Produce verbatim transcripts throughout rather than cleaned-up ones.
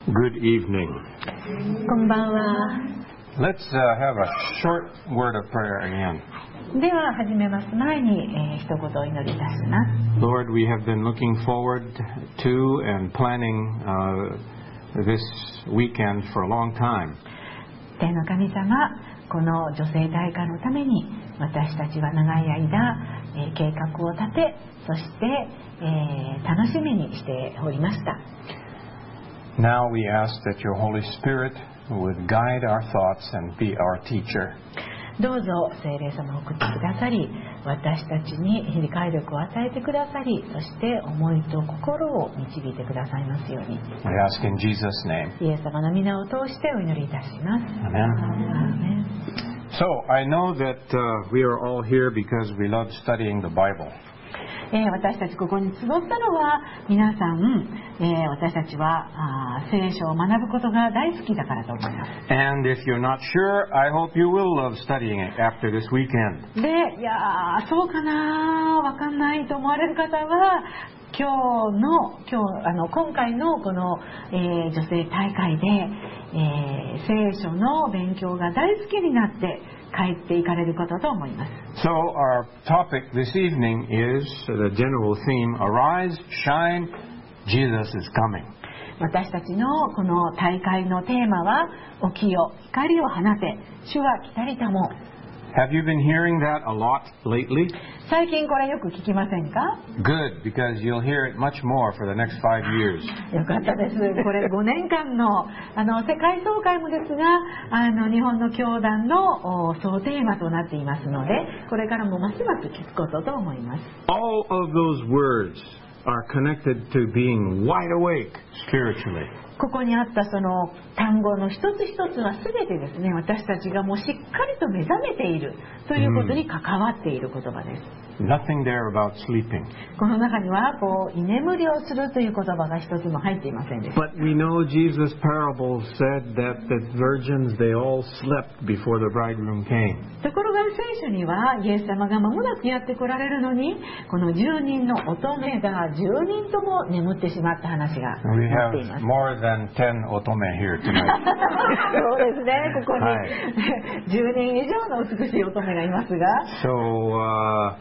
Good evening. こんばんは。 Let's uh, have a short word of prayer again. では始めます前に、えー、一言お祈りいたします。 Lord, we have been looking forward to and planning uh, this weekend for a long time. 天の神様、この女性大会のために私たちは長い間、えー、計画を立て、そして、えー、楽しみにしておりました。 Now we ask that your Holy Spirit would guide our thoughts and be our teacher. どうぞ聖霊様を送ってくださり、私たちに理解力を与えてくださり、そして思いと心を導いてくださいますように。 We ask in Jesus' name. イエス様の皆を通してお祈りいたします。 Amen. アーメン。 So I know that uh, we are all here because we love studying the Bible. えー、私たちここに集ったのは皆さん、えー、私たちはあ聖書を学ぶことが大好きだからと思います。 And if you're not sure, I hope you will love studying it after this weekend. で、いやーそうかなわかんないと思われる方は今日の今日あの今回のこの、えー、女性大会で、えー、聖書の勉強が大好きになって帰っていかれることと思います。 So our topic this evening is the general theme, Arise, Shine, Jesus is coming. 私たちのこの大会のテーマは起きよ光を放て主は来たりたも。 Have you been hearing that a lot lately? 最近これよく聞きませんか？ Good, because you'll hear it much more for the next five years. よかったです。これごねんかんの、 あの世界総会もですが、あの日本の教団の総テーマとなっていますので、これからもますます聞くことと思います。 All of those words are connected to being wide awake spiritually. ここにあったその単語の一つ一つは全てですね、私たちがもうしっかりと目覚めているということに関わっている言葉です。 Nothing there about sleeping. この中にはこう居眠りをするという言葉が一つも入っていませんでした。 But we know Jesus' parable said that the virgins, they all slept before the bridegroom came. ところが聖書にはイエス様が間もなくやって来られるのに、このじゅうにんの乙女がじゅうにんとも眠ってしまった話が We 載っています。 have more than ten otome here tonight. そうですね、ここに、 はじゅうにん以上の美しい乙女がいますが、 So uh,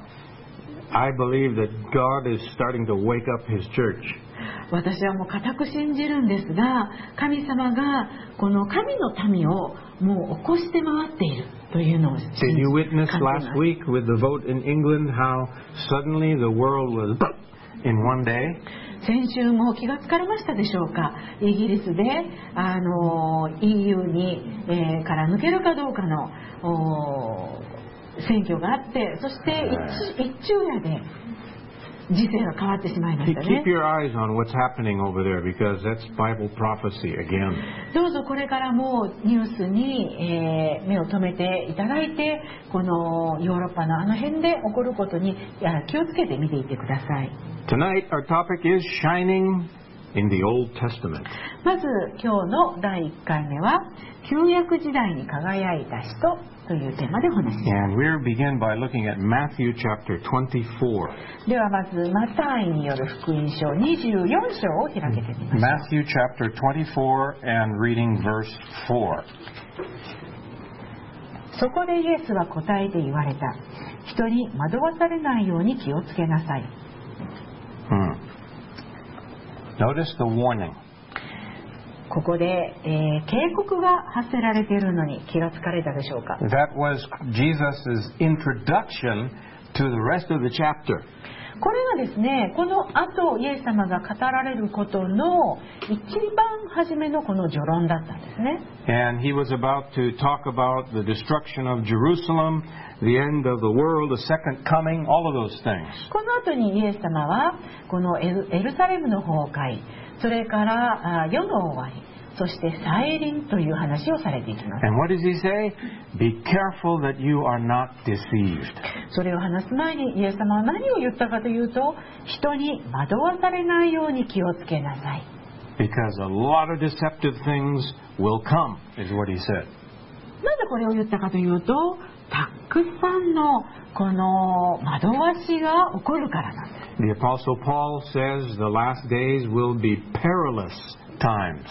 I believe that God is starting to wake up His church. 私はもう固く信じるんですが、神様がこの神の民をもう起こして回っているというのを信じ Did you witness 感じます。 last week with the vote in England how suddenly the world was in one day? 先週も気がつかれましたでしょうか。イギリスであの イーユー に、えー、から抜けるかどうかの選挙があって、そして一, 一昼夜で時勢が変わってしまいましたね。 Keep your eyes on what's happening over there because that's Bible prophecy again. どうぞこれからもニュースに、えー、目を留めていただいて、このヨーロッパのあの辺で起こることに気をつけて見ていってください。 Tonight our topic is shining in the Old Testament. まず今日のだいいっかいめは旧約時代に輝いた人というテーマでお話しします。 And we'll begin by looking at Matthew chapter twenty-four. ではまずマタイによる福音書にじゅうよん章を開けてみましょう。 Matthew chapter twenty-four and reading verse four. そこでイエスは答えて言われた。人に惑わされないように気をつけなさい。 Hmm. Notice the warning. ここで、えー、警告が発せられているのに気がつかれたでしょうか。 That was Jesus' introduction to the rest of the chapter. これがですね、この後イエス様が語られることの一番初めのこの序論だったんですね。 And he was about to talk about the destruction of Jerusalem, the end of the world, the second coming, all of those things. この後にイエス様はこのエル、エルサレムの崩壊、それから世の終わり、そして再臨という話をされていきます。 And what does he say? Be careful that you are not deceived. それを話す前にイエス様は何を言ったかというと、人に惑わされないように気をつけなさい。 Because a lot of deceptive things will come, is what he said. なぜこれを言ったかというと、たくさんのこの惑わしが起こるからなんです。 The Apostle Paul says the last days will be perilous times.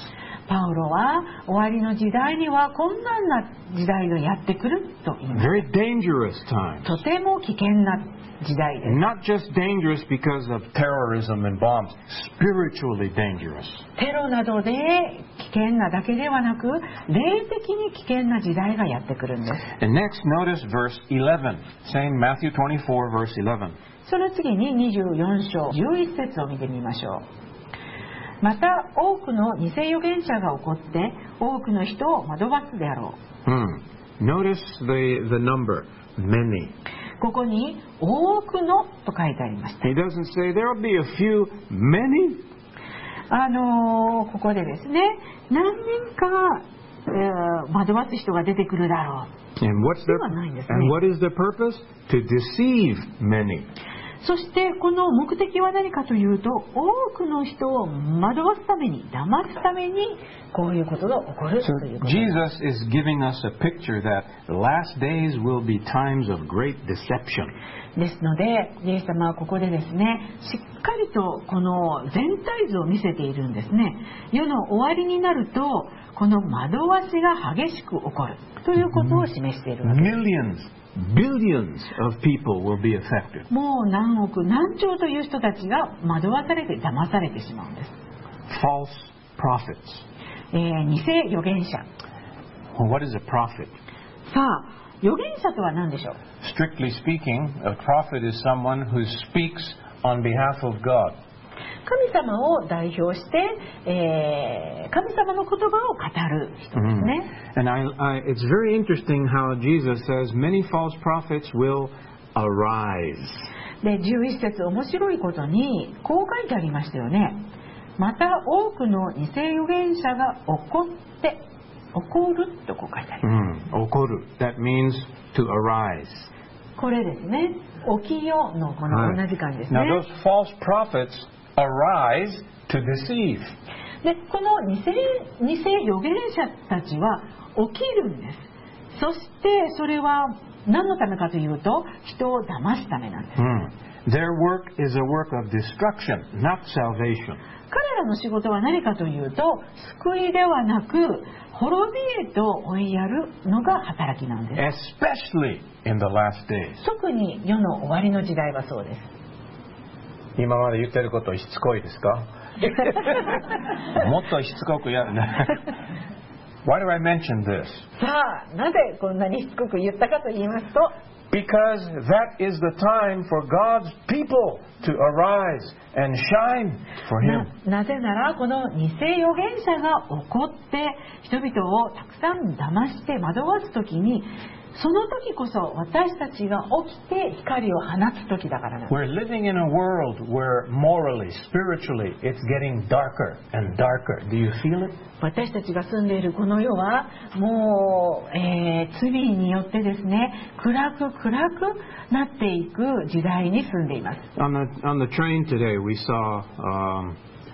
パウロは終わりの時代には困難な時代がやってくると言います。 Very dangerous times. とても危険な時代です。 Not just dangerous because of terrorism and bombs, spiritually dangerous. テロなどで危険なだけではなく、霊的に危険な時代がやってくるんです。 And next, notice verse eleven. Same Matthew twenty-four, verse eleven. その次ににじゅうよん章じゅういち節を見てみましょう。また多くの偽預言者が起こって多くの人を惑わすであろう。 Hmm. Notice the, the number, many. ここに多くのと書いてありました。 He doesn't say there will be a few, many. あのー、ここでですね、何人か、えー、惑わす人が出てくるだろう。 And what's the, ではないんですね。 and what is the purpose? To deceive many. そしてこの目的は何かというと、多くの人を惑わすために、騙すためにこういうことが起こるということです。 Jesus is giving us a picture that the last days will be times of great deception. ですので、イエス様はここでですね、しっかりとこの全体図を見せているんですね。世の終わりになると、この惑わしが激しく起こるということを示しているわけです。 Millions, billions of people will be affected. もう何億何兆という人たちが惑わされて騙されてしまうんです。 False prophets. えー、偽預言者。 Well, what is a prophet? さあ、預言者とは何でしょう。 Strictly speaking, a prophet is someone who speaks on behalf of God. 神様を代表して、えー、神様の言葉を語る人ですね。 Mm. And I, I, it's very interesting how Jesus says many false prophets will arise. で、じゅういち節、面白いことにこう書いてありましたよね。また多くの偽預言者が起こって起こるとこう書いてあります。 Mm. 起こる. That means to arise. これですね、起きよのこの同じ感じですね。 Now those false prophets arise to deceive. で、この偽、偽預言者たちは起きるんです。そしてそれは何のためかというと、人を騙すためなんです。 Mm. Their work is a work of destruction, not salvation. 彼らの仕事は何かというと、救いではなく滅びへと追いやるのが働きなんです。 Especially in the last days. 特に世の終わりの時代はそうです。 今まで言ってることしつこいですか？もっとしつこくやるね。Why do I mention this? さあ、なぜこんなにしつこく言ったかと言いますと、 Because that is the time for God's people to arise and shine for Him. な, なぜならこの偽預言者が起こって人々をたくさん騙して惑わす時に、その時こそ私たちが起きて光を放つ時だからなんです。 We're living in a world where morally, spiritually, it's getting darker and darker. Do you feel it? 私たちが住んでいるこの世はもう、えー、罪によってですね、暗く暗くなっていく時代に住んでいます。 On the, on the train today, we saw um,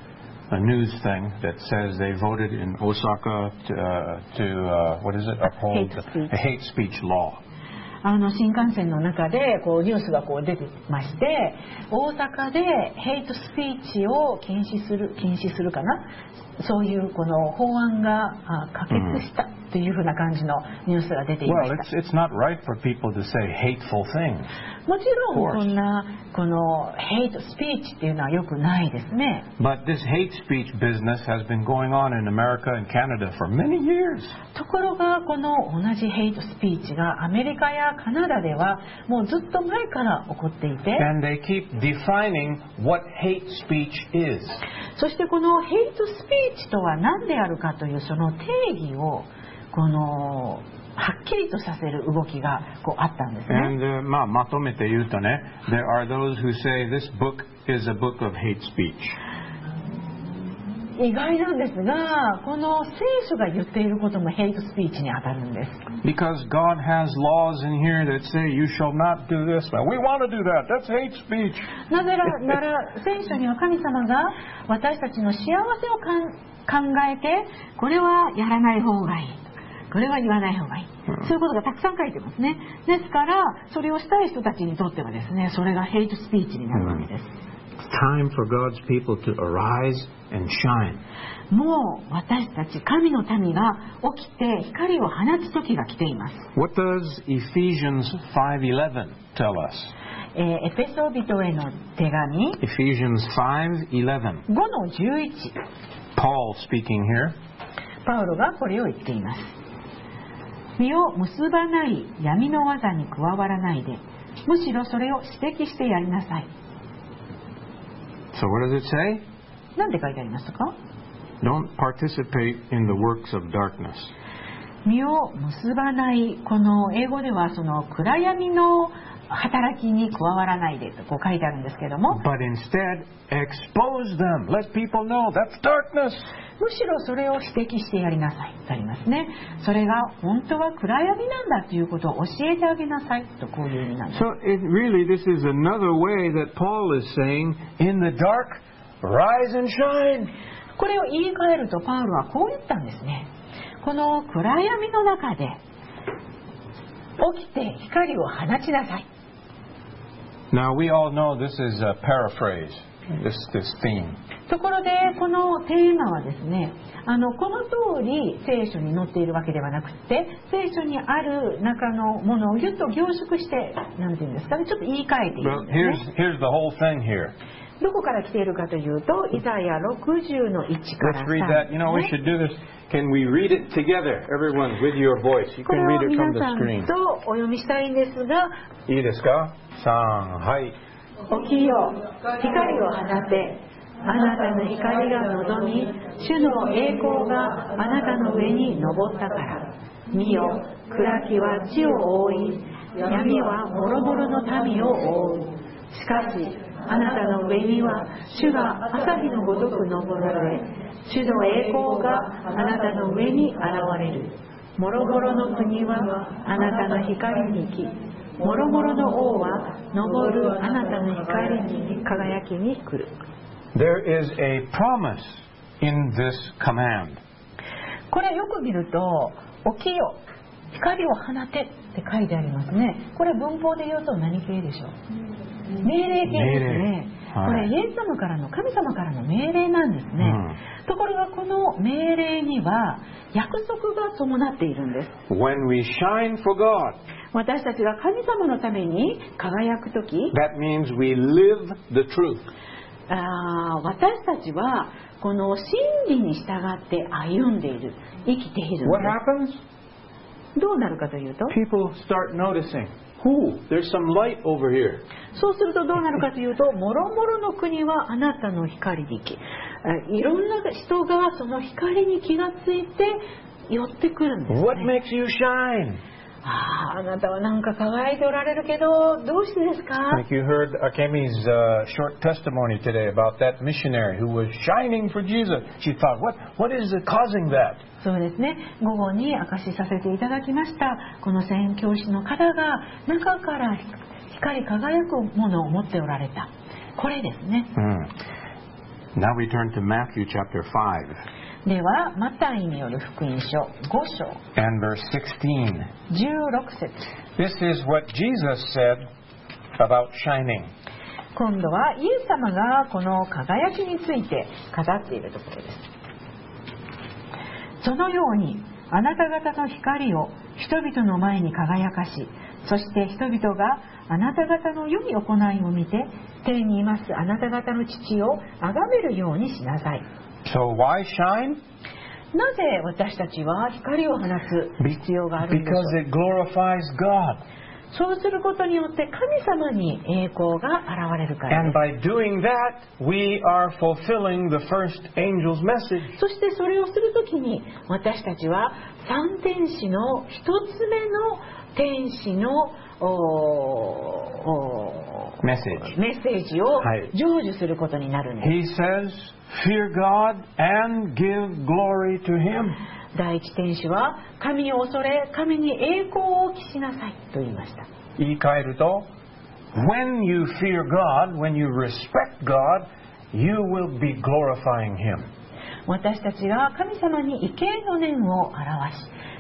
a news thing that says they voted in Osaka to, uh, to uh, what is it, uphold a hate speech law. あの新幹線の中でこうニュースがこう出てまして、大阪でヘイトスピーチを禁止する禁止するかな、そういうこの法案が可決したというふうな感じのニュースが出ていました。 Well, it's, it's not right for people to say hateful things. もちろんこんなこのヘイトスピーチっていうのは良くないですね。 But this hate speech business has been going on in America and Canada for many years. ところがこの同じヘイトスピーチがアメリカやカナダではもうずっと前から起こっていて、 And they keep defining what hate speech is. そしてこのヘイトスピーチとは何であるかというその定義をこのはっきりとさせる動きがこうあったんですね。 And uh, まあまとめて言うとね、there are those who say this book is a book of hate speech. 意外なんですが、この聖書が言っていることもヘイトスピーチに当たるんです。 Because God has laws in here that say you shall not do this. Well, we want to do that. That's hate speech. なぜなら聖書には神様が私たちの幸せをかん考えて、これはやらない方がいい、これは言わない方がいい、そういうことがたくさん書いてますね。ですからそれをしたい人たちにとってはですね、それがヘイトスピーチになるわけです。 time for God's people to arise and shine. もう私たち神の民が起きて光を放つ時が来ています。 What does Ephesians five eleven tell us? えー、エペソビトへの手紙 Ephesians five eleven. ごのじゅういち。 Paul speaking here. パウロがこれを言っています。身を結ばない闇の技に加わらないで、むしろそれを指摘してやりなさい。 So what does it say? 何て書いてありましたか？ Don't participate in the works of darkness. 身を結ばない、この英語ではその暗闇の働きに加わらないでとこう書いてあるんですけども、 But instead, expose them. Let people know that's darkness. むしろそれを指摘してやりなさいとありますね。それが本当は暗闇なんだということを教えてあげなさいとこういう意味なんです。 So it really, this is another way that Paul is saying, in the dark, rise and shine. これを言い換えるとパウロはこう言ったんですね。この暗闇の中で起きて光を放ちなさい。 Now we all know this is a paraphrase, this, this theme. ところでこのテーマはですね、あのこの通り聖書に載っているわけではなくて、聖書にある中のものをぎゅっと凝縮して、なんていうんですかね、ちょっと言い換えている Well, んですね。 here's, here's the whole thing here. どこから来ているかというと、イザヤろくじゅうのいちから Let's read that. You know, we should do this. Can we read it together? Everyone, with your voice. You こ can れ read を it 皆 from the さん screen. とお読みしたいんですが、 いいですか？さん、はい。 起きよ、光を放て、あなたの光が望み、主の栄光があなたの上に昇ったから。見よ、暗きは地を覆い、闇はもろもろの民を覆う。しかしあなたの上には主が朝日のごとく昇られ、主の栄光があなたの上に現れる。もろもろの国はあなたの光に来、もろもろの王は昇るあなたの光に輝きに来る。 There is a promise in this command. これよく見ると、起きよ、光を放てって書いてありますね。これ文法で言うと何形でしょう？命令形ですね。これイエス様からの、神様からの命令なんですね。うん、ところがこの命令には約束が伴っているんです。 When we shine for God, 私たちが神様のために輝くとき、 that means we live the truth. あ私たちはこの真理に従って歩んでいる、生きているん What です。 happens? どうなるかというと、 People start noticing. Ooh, there's some light over here. そうするとどうなるかというと、もろもろの国はあなたの光に来、いろんな人がその光に気がついて寄ってくるんですね。 What makes you shine? ああ、あなたはなんか輝いておられるけど、どうしてですか？ Like you heard Akemi's uh, short testimony today about that missionary who was shining for Jesus. She thought, what, what is causing that? そうですね。午後に明かしさせていただきました。この宣教師の方が中から光り輝くものを持っておられた。これですね。 Hmm. Now we turn to Matthew chapter five. では、マタイによる福音書ご章 And verse sixteen. じゅうろく節。 This is what Jesus said about shining. 今度はイエス様がこの輝きについて語っているところです。そのようにあなた方の光を人々の前に輝かし、そして人々があなた方の良い行いを見て、天にいますあなた方の父を崇めるようにしなさい。 So why shine? なぜ私たちは光を放つ必要があるんでしょう？ Because it glorifies God. そうすることによって神様に栄光が現れるから And で by doing that, we are fulfilling the first angel's message. す。そしてそれをするときに私たちは三天使の一つ目の天使のおおメッセージ。 メッセージを成就することになるんです。 He says, fear God and give glory to Him. 第一天使は神を恐れ、神に栄光を期しなさいと言いました。 言い換えると、when you fear God, when you respect God, you will be glorifying Him. 私たちが神様に畏敬の念を表し、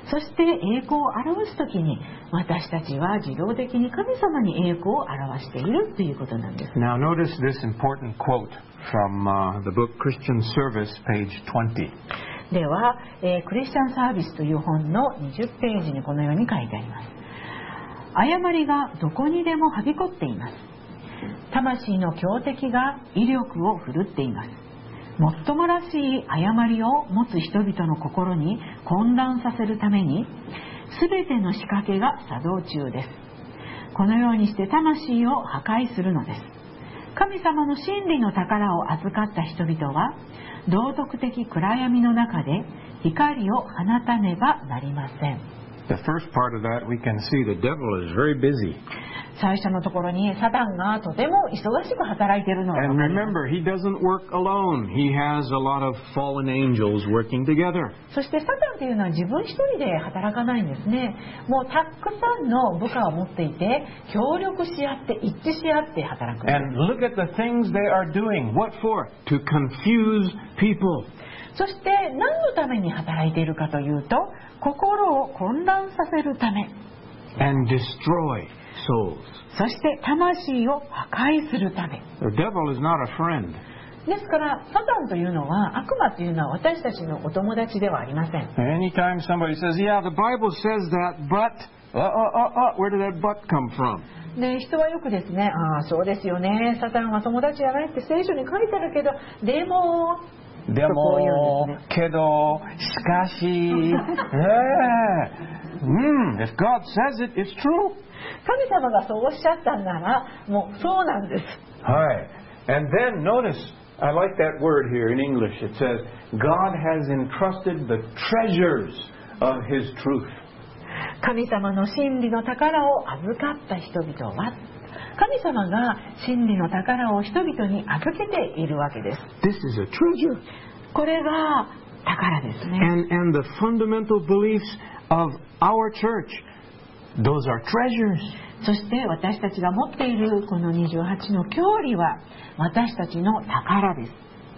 そして栄光を表すときに私たちは自動的に神様に栄光を表しているということなんです。 Now notice this important quote from、uh, the book Christian Service, page twenty. では、えー、クリスチャンサービスという本のにじゅっページにこのように書いてあります。誤りがどこにでもはびこっています。魂の強敵が威力を振るっています。もっともらしい誤りを持つ人々の心に混乱させるためにすべての仕掛けが作動中です。このようにして魂を破壊するのです。神様の真理の宝を預かった人々は道徳的暗闇の中で光を放たねばなりません。 The first part of that, we can see the devil is very busy. 最初のところにサタンがとても忙しく働いているのが分 And かります。 remember, he doesn't work alone. He has a lot of fallen angels working together. そしてサタンというのは自分一人で働かないんですね。もうたくさんの部下を持っていて協力し合って一致し合って働くんです。 And look at the things they are doing. What for? To confuse people. そして何のために働いているかというと心を混乱させるため And destroy souls. そして魂を破壊するため The devil is not a friend. ですからサタンというのは悪魔というのは私たちのお友達ではありません。 Anytime somebody says, yeah, the Bible says that, but, uh, uh, uh, uh, where did that but come from? で人はよくですね、ああそうですよね、サタンは友達じゃないって聖書に書いてあるけどでもでも、けど、しかし、ねえ、うん、if God says it, it's true. 神様がそうおっしゃったんならもうそうなんです。 はい。And then notice, I like that word here in English. It says, God has entrusted the treasures of His truth. 神様の真理の宝を預かった人々は神様が真理の宝を人々に預けているわけです。 This is a treasure. これが宝ですね。 And, and the fundamental beliefs of our church, those are treasures. そして私たちが持っているこのにじゅうはちの教理は私たちの宝です。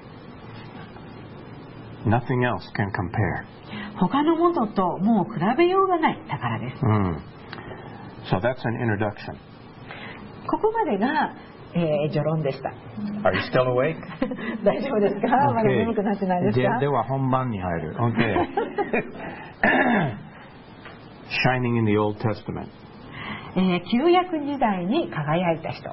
Nothing else can compare. 他のものともう比べようがない宝です。 Mm. So that's an introduction. ここまでが、えー、序論でした。 Are you still awake? 大丈夫ですか？まだ眠くなってないですか？ では本番に入る。Okay. Shining in the Old Testament. えー、旧約時代に輝いた人。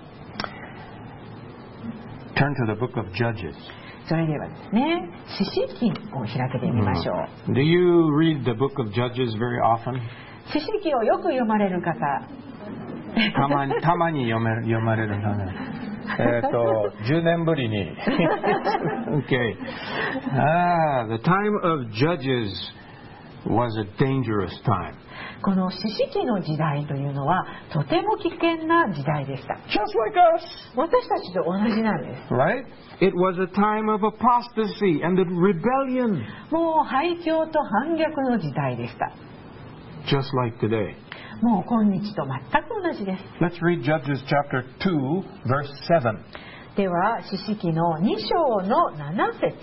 Turn to the book of Judges. それではですね、四式記を開けてみましょう。 Do you read the book of Judges very often? 四式記をよく読まれる方。 たまに、たまに読める、読まれるのね。えっと、じゅうねんぶりに。Okay. Ah, the time of Judges was a dangerous time. この四式記の時代というのはとても危険な時代でした。 Just like us. 私たちと同じなんです。 Right? It was a time of apostasy and rebellion. もう廃墟と反逆の時代でした。 Just like today. もう今日と全く同じです。 Let's read Judges chapter two, verse seven. では四式記のに章のなな節。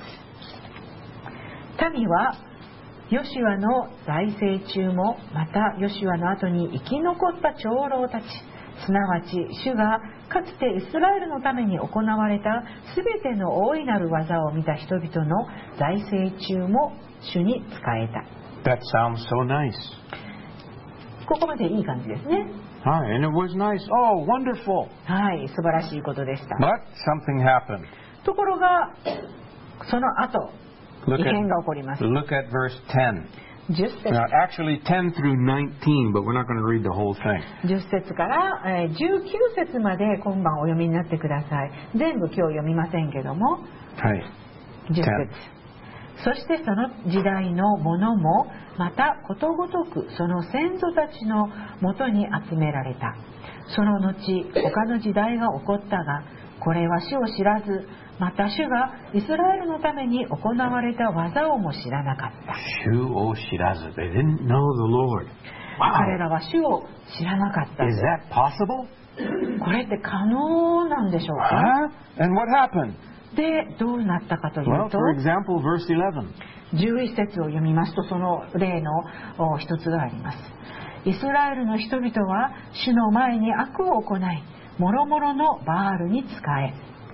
民はヨシュアの在世中もまたヨシュアの後に生き残った長老たち、すなわち主がかつてイスラエルのために行われたすべての大いなる技を見た人々の在世中も主に仕えた。 That sounds so nice. ここまでいい感じですね。 Hi, and it was nice. Oh, wonderful. はい、素晴らしいことでした。 But something happened. ところがその後 Look 異 at, 変が起こります。 look at verse ten. じゅっ節 Now, actually ten through nineteen, but we're not going to read the whole thing. じゅっ節から、えー、じゅうきゅう節まで今晩お読みになってください。全部今日読みませんけども、 はい。 じゅっ節。そしてその時代のものもまたことごとくその先祖たちのもとに集められた。その後他の時代が起こったが、これは主を知らず、また主がイスラエルのために行われた技をも知らなかった。 主を知らず。They didn't know the Lord. 彼らは主を知らなかった。 Is that possible? これって可能なんでしょうか？ Huh? And what happened? でどうなったかという Well, と、 for example, verse eleven. じゅういっ節を読みますと、その例のお一つがあります。イスラエルの人々は主の前に悪を行い、もろもろのバールに仕え。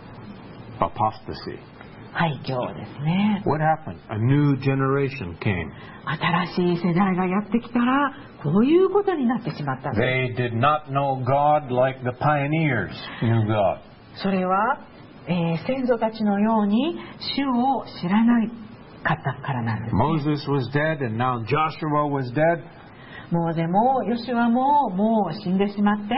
Apostasy. 廃墟ですね。 What happened? A new generation came. 新しい世代がやってきたらこういうことになってしまったんです。 They did not know God like the pioneers knew God. それは、えー先祖たちのように主を知らないかったからなんです、ね。 Moses was dead, and now Joshua was dead, モーゼもヨシュアももう死んでしまって、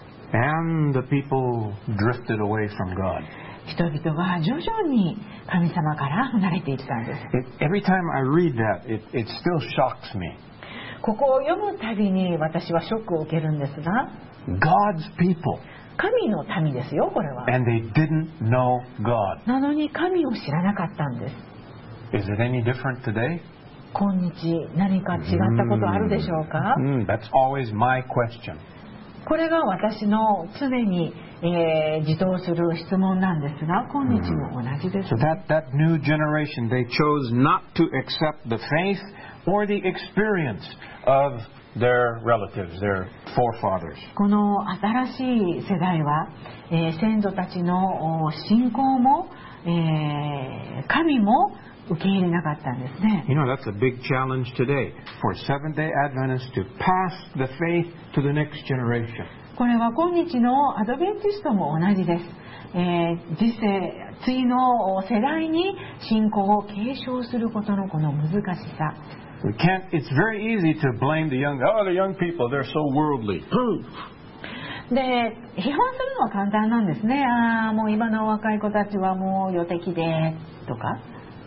and the people drifted away from God. 人々が徐々に神様から離れていったんです。 It, every time I read that, it, it still shocks me. ここを読むたびに私はショックを受けるんですが、 God's people, 神の民ですよ、これは。 and they didn't know God. なのに神を知らなかったんです。 Is it any different today? 今日何か違ったことあるでしょうか？ Mm, that's always my question. これが私の常に、えー、自答する質問なんですが、今日も同じです。 So that, that new generation, they chose not to accept the faith or the experience of their relatives, their forefathers. この新しい世代は、えー、先祖たちのお信仰も、えー、神も受け入れなかったんですね。 You know, that's a big challenge today for Seventh-day Adventists to pass the faith to the next generation. これは今日のアドベンチストも同じです。えー、次世、次の世代に信仰を継承することのこの難しさ。 We can't, it's very easy to blame the young, oh, the young people, they're so worldly. で、批判するのは簡単なんですね。ああ、もう今の若い子たちはもう予的でとか。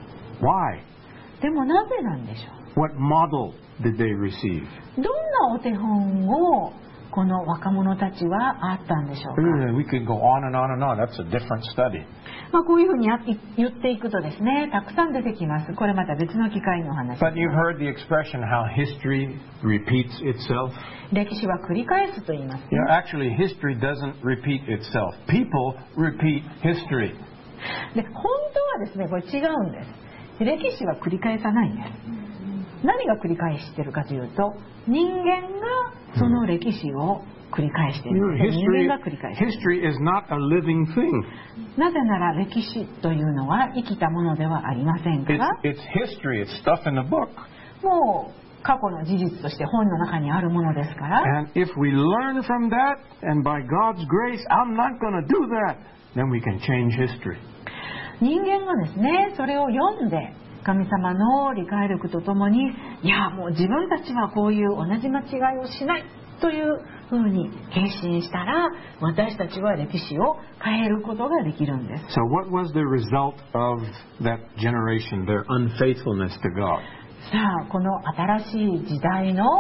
Why? でもなぜなんでしょ What model did they receive? う。どんなお手本をこの若者たちはあったんでしょうか。 We could go on and on and on. That's a different study. まあ、こういうふうにや言っていくとですね、たくさん出てきます。これまた別の機会のお話。 But you've heard the expression how history repeats itself. 歴史は繰り返すと言います、ね。 You know, actually, history doesn't repeat itself. People repeat history. で、本当はですね、これ違うんです。歴史は繰り返さないんです。何が繰り返しているかというと、人間がその歴史を繰り返している。人間が繰り返している。 History is not a living thing. なぜなら歴史というのは生きたものではありませんか It's, ら、 it's history. It's stuff in the book. もう過去の事実として本の中にあるものですから、 And if we learn from that, and by God's grace, I'm not going to do that, then we can change history. 人間がですね、それを読んで神様の理解力とともに、いやもう自分たちはこういう同じ間違いをしないというふうに決心したら、私たちは歴史を変えることができるんです。 So what was the result of that generation, their unfaithfulness to God? さあ、この新しい時代の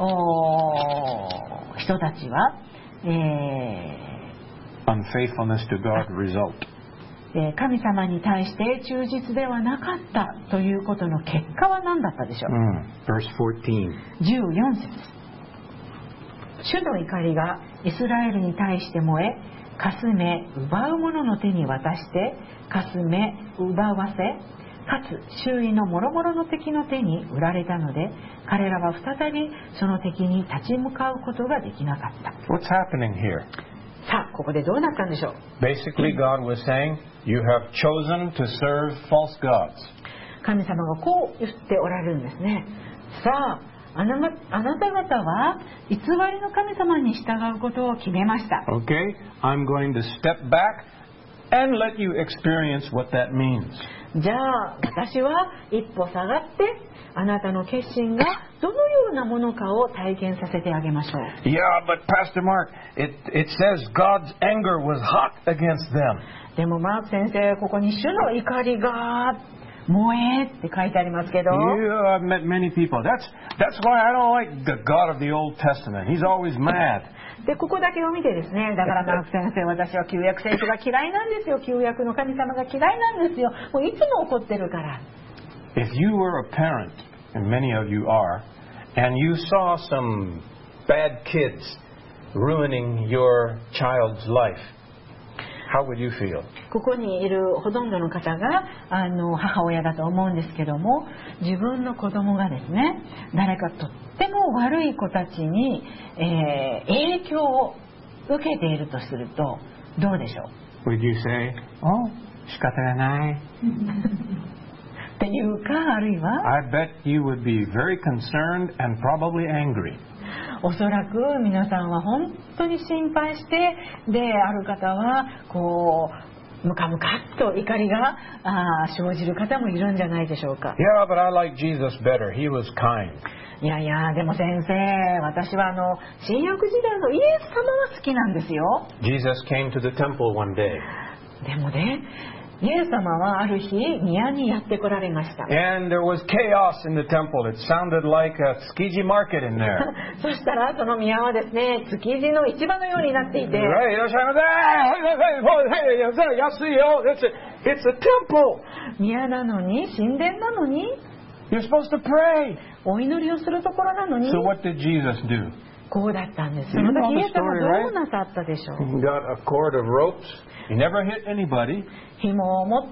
人たちは、えー、unfaithfulness to God result. 神様に対して忠実ではなかったということの結果は何だったでしょう。 Mm, verse fourteen. じゅうよん節。主の怒りがイスラエルに対して燃え、かすめ奪う者の手に渡してかすめ奪わせ、かつ周囲の諸々の敵の手に売られたので、彼らは再びその敵に立ち向かうことができなかった。 What's happening here? さあ、ここでどうなったんでしょう。 Basically, God was saying, you have chosen to serve false gods. 神様がこう言っておられるんですね。さあ、あなあなた方は偽りの神様に従うことを決めました。 Okay, I'm going to step back and let you experience what that means. じゃあ私は一歩下がってあなたの決心がどのようなものかを体験させてあげましょう。 Yeah, but Pastor Mark, it, it says God's anger was hot against them. でもマーク先生、ここに主の怒りが燃えって書いてありますけど。 Yeah, I've met many people. That's, that's why I don't like the God of the Old Testament. He's always mad. でここだけを見てですね、だからマーク先生、私は旧約聖書が嫌いなんですよ、旧約の神様が嫌いなんですよ、もういつも怒ってるから。 If you were a parent, and many of you are, and you saw some bad kids ruining your child's life, how would you feel? ここにいるほとんどの方があの母親だと思うんですけども、自分の子供がですね、誰かとっても悪い子たちに、えー、影響を受けているとするとどうでしょう？ Would you say, oh, 仕方がないっていうか、あるいは I bet you would be very concerned and probably angry. おそらく皆さんは本当に心配して、である方はこうムカムカっと怒りがあ生じる方もいるんじゃないでしょうか。 Yeah, but I like Jesus better. He was kind. いやいや、でも先生、私はあの新約時代のイエス様が好きなんですよ。 Jesus came to the temple one day. でもね、イエス様はある日宮にやって来られました。 And there was chaos in the temple. It sounded like a Tsukiji market in there. そしたらその宮はですね、築地の市場のようになっていて、 Right, いらっしゃいませ。安いよ。It's a, it's a temple. 宮なのに、神殿なのに、 You're supposed to pray. お祈りをするところなのに、 So what did Jesus do? こうだったんです。その時イエス様はどうなさったでしょう？ He got a cord of ropes. He never hit anybody. 紐を持って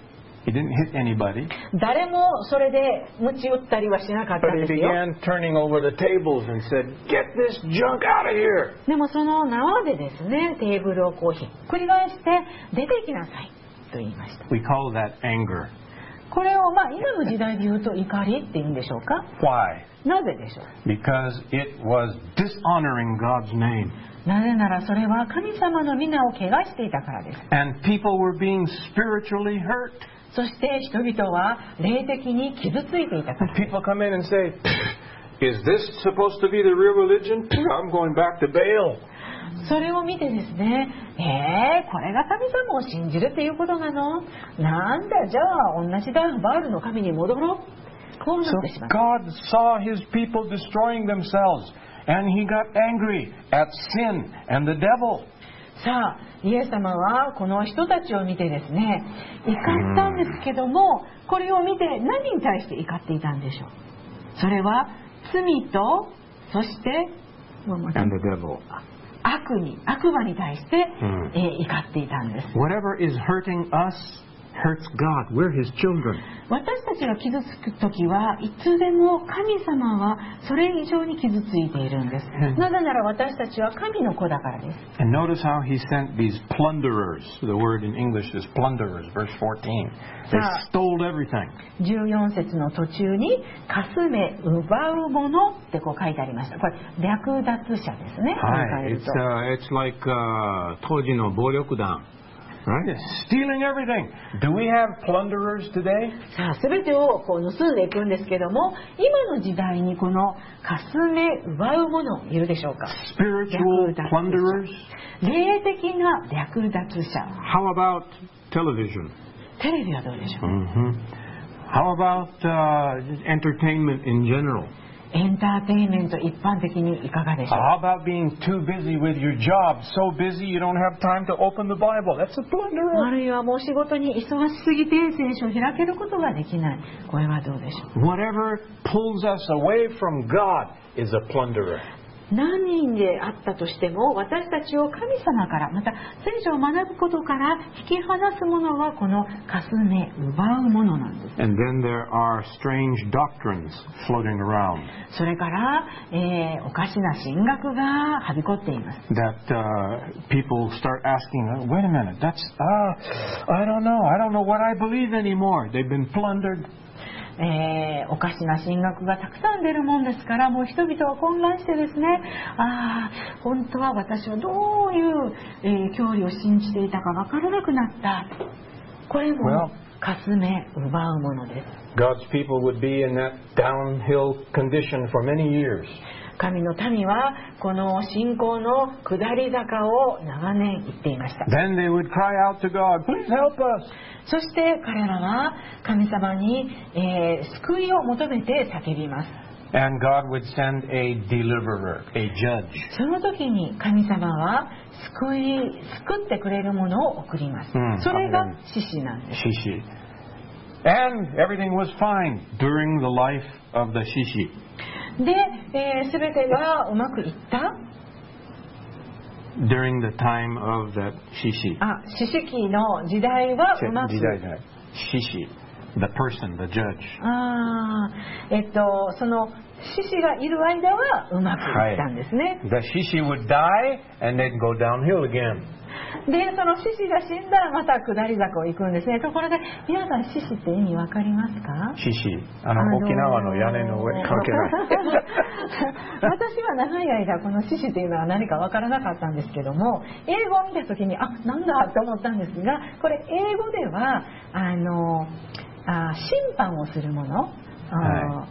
He didn't hit anybody. 誰もそれで鞭打ったりはしなかった But ん he ですよ。 began turning over the tables and said, "Get this junk out of here." でもその縄でですね、テーブルをこうひっくり返して出てきなさいと言いました。 We call that anger. これをまあ今の時代で言うと怒りって言うんでしょうか？ Why? なぜでしょう？ Because it was dishonoring God's name. なぜならそれは神様の皆を汚していたからです。 And people were being spiritually hurt. そして人々は霊的に傷ついていたから。 People come in and say, "Is this supposed to be the real religion? I'm going back to Baal." それを見てですね、えー、これが神様を信じるっていうことなの？なんだ、じゃあ同じだ、バールの神に戻ろう。こうな So ってしまった。 God saw his people destroying themselves, and he got angry at sin and the devil. さあ、イエス様はこの人たちを見てですね、怒ったんですけども、これを見て何に対して怒っていたんでしょう？それは罪と、そして And the devil. 悪に、悪魔に対して、 うんえー怒っていたんです。 Whatever is hurting us hurts God. We're his children. 私たちが傷つくときはいつでも神様はそれ以上に傷ついているんです。 うんなぜなら私たちは神の子だからです。 And notice how he sent these plunderers. The word in English is plunderers, verse fourteen. They Ah. stole everything. じゅうよん節の途中にかすめ奪うものってこう書いてありました。これ略奪者ですね。 Hi. 言い換える It's, と uh, it's like uh, 当時の暴力団. Right? Stealing everything. Do we have plunderers today? さあ全てをこう盗んでいくんですけども、今の時代にこのかすめ奪うものいるでしょうか？ Spiritual plunderers? 霊的な略奪者。 How about television? テレビはどうでしょう？ Mm-hmm. How about uh, entertainment in general? エンターテインメント一般的にいかがでしょう？ How about being too busy with your job? So busy you don't have time to open the Bible. That's a あ plunderer. るいはもう仕事に忙しすぎて聖書を開けることができない。これはどうでしょう？ Whatever pulls us away from God is a plunderer. 何であったとしても私たちを神様からまた聖書を学ぶことから引き離すものはこのかすめ奪うものなんです。 And then there are strange doctrines floating around それから、えーおかしな神学がはびこっています。 that uh, people start asking, wait a minute, that's, uh, I don't know, I don't know what I believe anymore. They've been plundered. えーおかしな神学がたくさん出るもんですから、もう人々は混乱してですね、ああ本当は私はどういう、えー教理を信じていたか分からなくなった。これも Well, かすめ奪うものです。 God's people would be in that downhill condition for many years. 神の民はこの信仰の下り坂を長年行っていました。 Then they would cry out to God, please help us. そして彼らは神様に、えー救いを求めて叫びます。 And God would send a deliverer, a judge. その時に神様は救い救ってくれるものを送ります。 うんそれが獅子なんです。 Shishi. And everything was fine during the life of the Shishi. で、えー、全てがうまくいった。 during the time of the 獅子。 あ、四式の時代はうまく。 時代じゃない。獅子。The person, the judge. ああ、えっと、その獅子がいる間はうまくいったんですね。 はい、the 獅子 would die and then go downhill again. で、その獅子が死んだらまた下り坂を行くんですね。ところで、皆さん獅子って意味わかりますか？ 獅子、あの、あのー、沖縄の屋根の上に関係ない。 私は長い間この獅子っていうのは何かわからなかったんですけども、英語を見た時に、あ、なんだと思ったんですが、これ英語ではあのあ審判をするもの。あはい、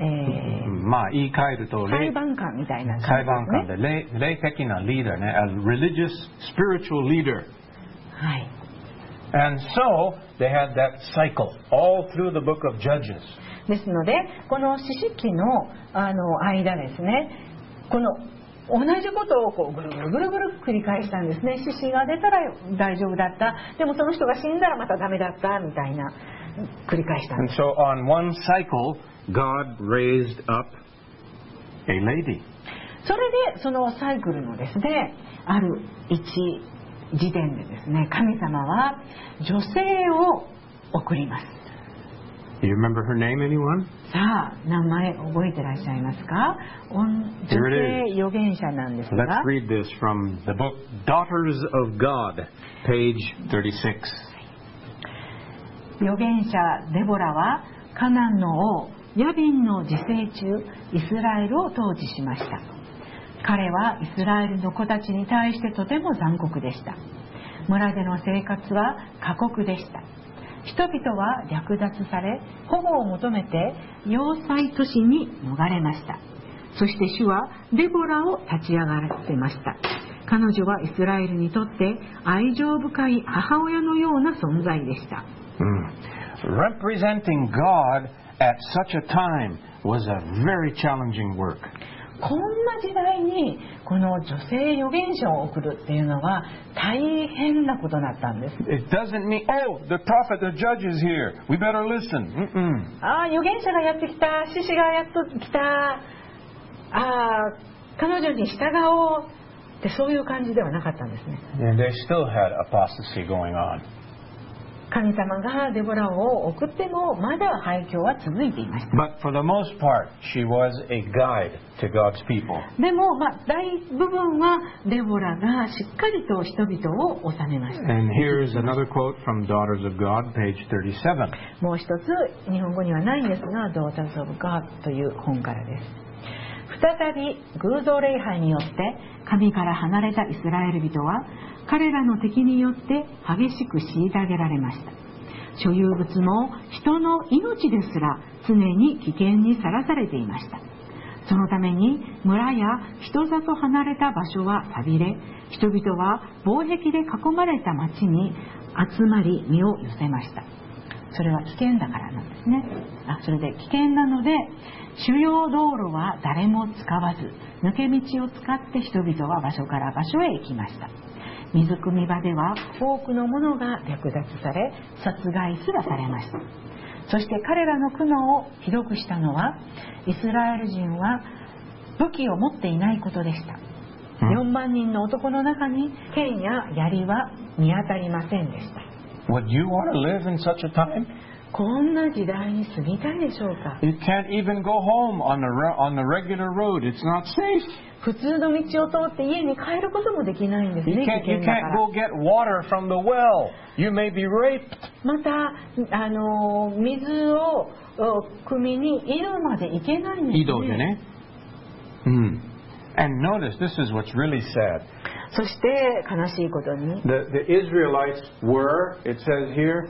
えー、まあ言い換えると裁判官みたいな感じですね。 裁判官で霊、霊的なリーダーね、a religious spiritual leader。 はい。 And so they had that cycle all through the book of Judges。 ですので、この四式のあの間ですね、この同じことをこうぐるぐるぐるぐる繰り返したんですね。獅子が出たら大丈夫だった。でもその人が死んだらまたダメだったみたいな繰り返したんです。 And so on one cycle, God raised up a lady. それでそのサイクルのですね、ある一時点でですね、神様は女性を送ります。 Do you remember her name, anyone? さあ、名前覚えてらっしゃいますか？女性預言者なんですが。 Let's read this from the book Daughters of God, page thirty-six. 預言者デボラはカナンの王ヤビンの治世中、イスラエルを統治しました。彼はイスラエルの子たちに対してとても残酷でした。村での生活は過酷でした。人々は略奪され、保護を求めて要塞都市に逃れました。そして主はデボラを立ち上がらせました。彼女はイスラエルにとって愛情深い母親のような存在でした。 Mm. Representing God at such a time was a very challenging work. こんな時代にこの女性預言者を送るっていうのは大変なことだったんです。 It doesn't mean, oh, the prophet, the judge is here. We better listen. Mm-mm. ああ、預言者がやってきた、獅子がやっと来た。ああ、彼女に従おうってそういう感じではなかったんですね。 And they still had apostasy going on. 神様がデボラを送ってもまだ廃墟は続いていました。 But for the most part, she was a guide to God's people. でも、まあ、大部分はデボラがしっかりと人々を治めました。 And here's another quote from Daughters of God, page thirty-seven. もう一つ、日本語にはないんですが、Daughters of God という本からです。再び偶像礼拝によって神から離れたイスラエル人は彼らの敵によって激しく虐げられました。所有物も人の命ですら常に危険にさらされていました。そのために村や人里離れた場所は寂れ、人々は防壁で囲まれた町に集まり身を寄せました。それは危険だからなんですね。あ、それで危険なので主要道路は誰も使わず、抜け道を使って人々は場所から場所へ行きました。水汲み場では多くの者が略奪され、殺害すらされました。そして彼らの苦悩をひどくしたのは、イスラエル人は武器を持っていないことでした。よんまん人の男の中に剣や槍は見当たりませんでした。 Would you want to live in such a time? こんな時代に過ぎたいでしょうか。 You can't even go home on the, on the regular road. It's not safe. 普通の道を通って家に帰ることもできないんですね。 You can't, you can't go get water from the well. You may be raped. またあの水を汲みに井戸まで行けないんですね。 井戸でね。Mm. And notice, this is what's really sad. そして悲しいことに The, the Israelites were, it says here,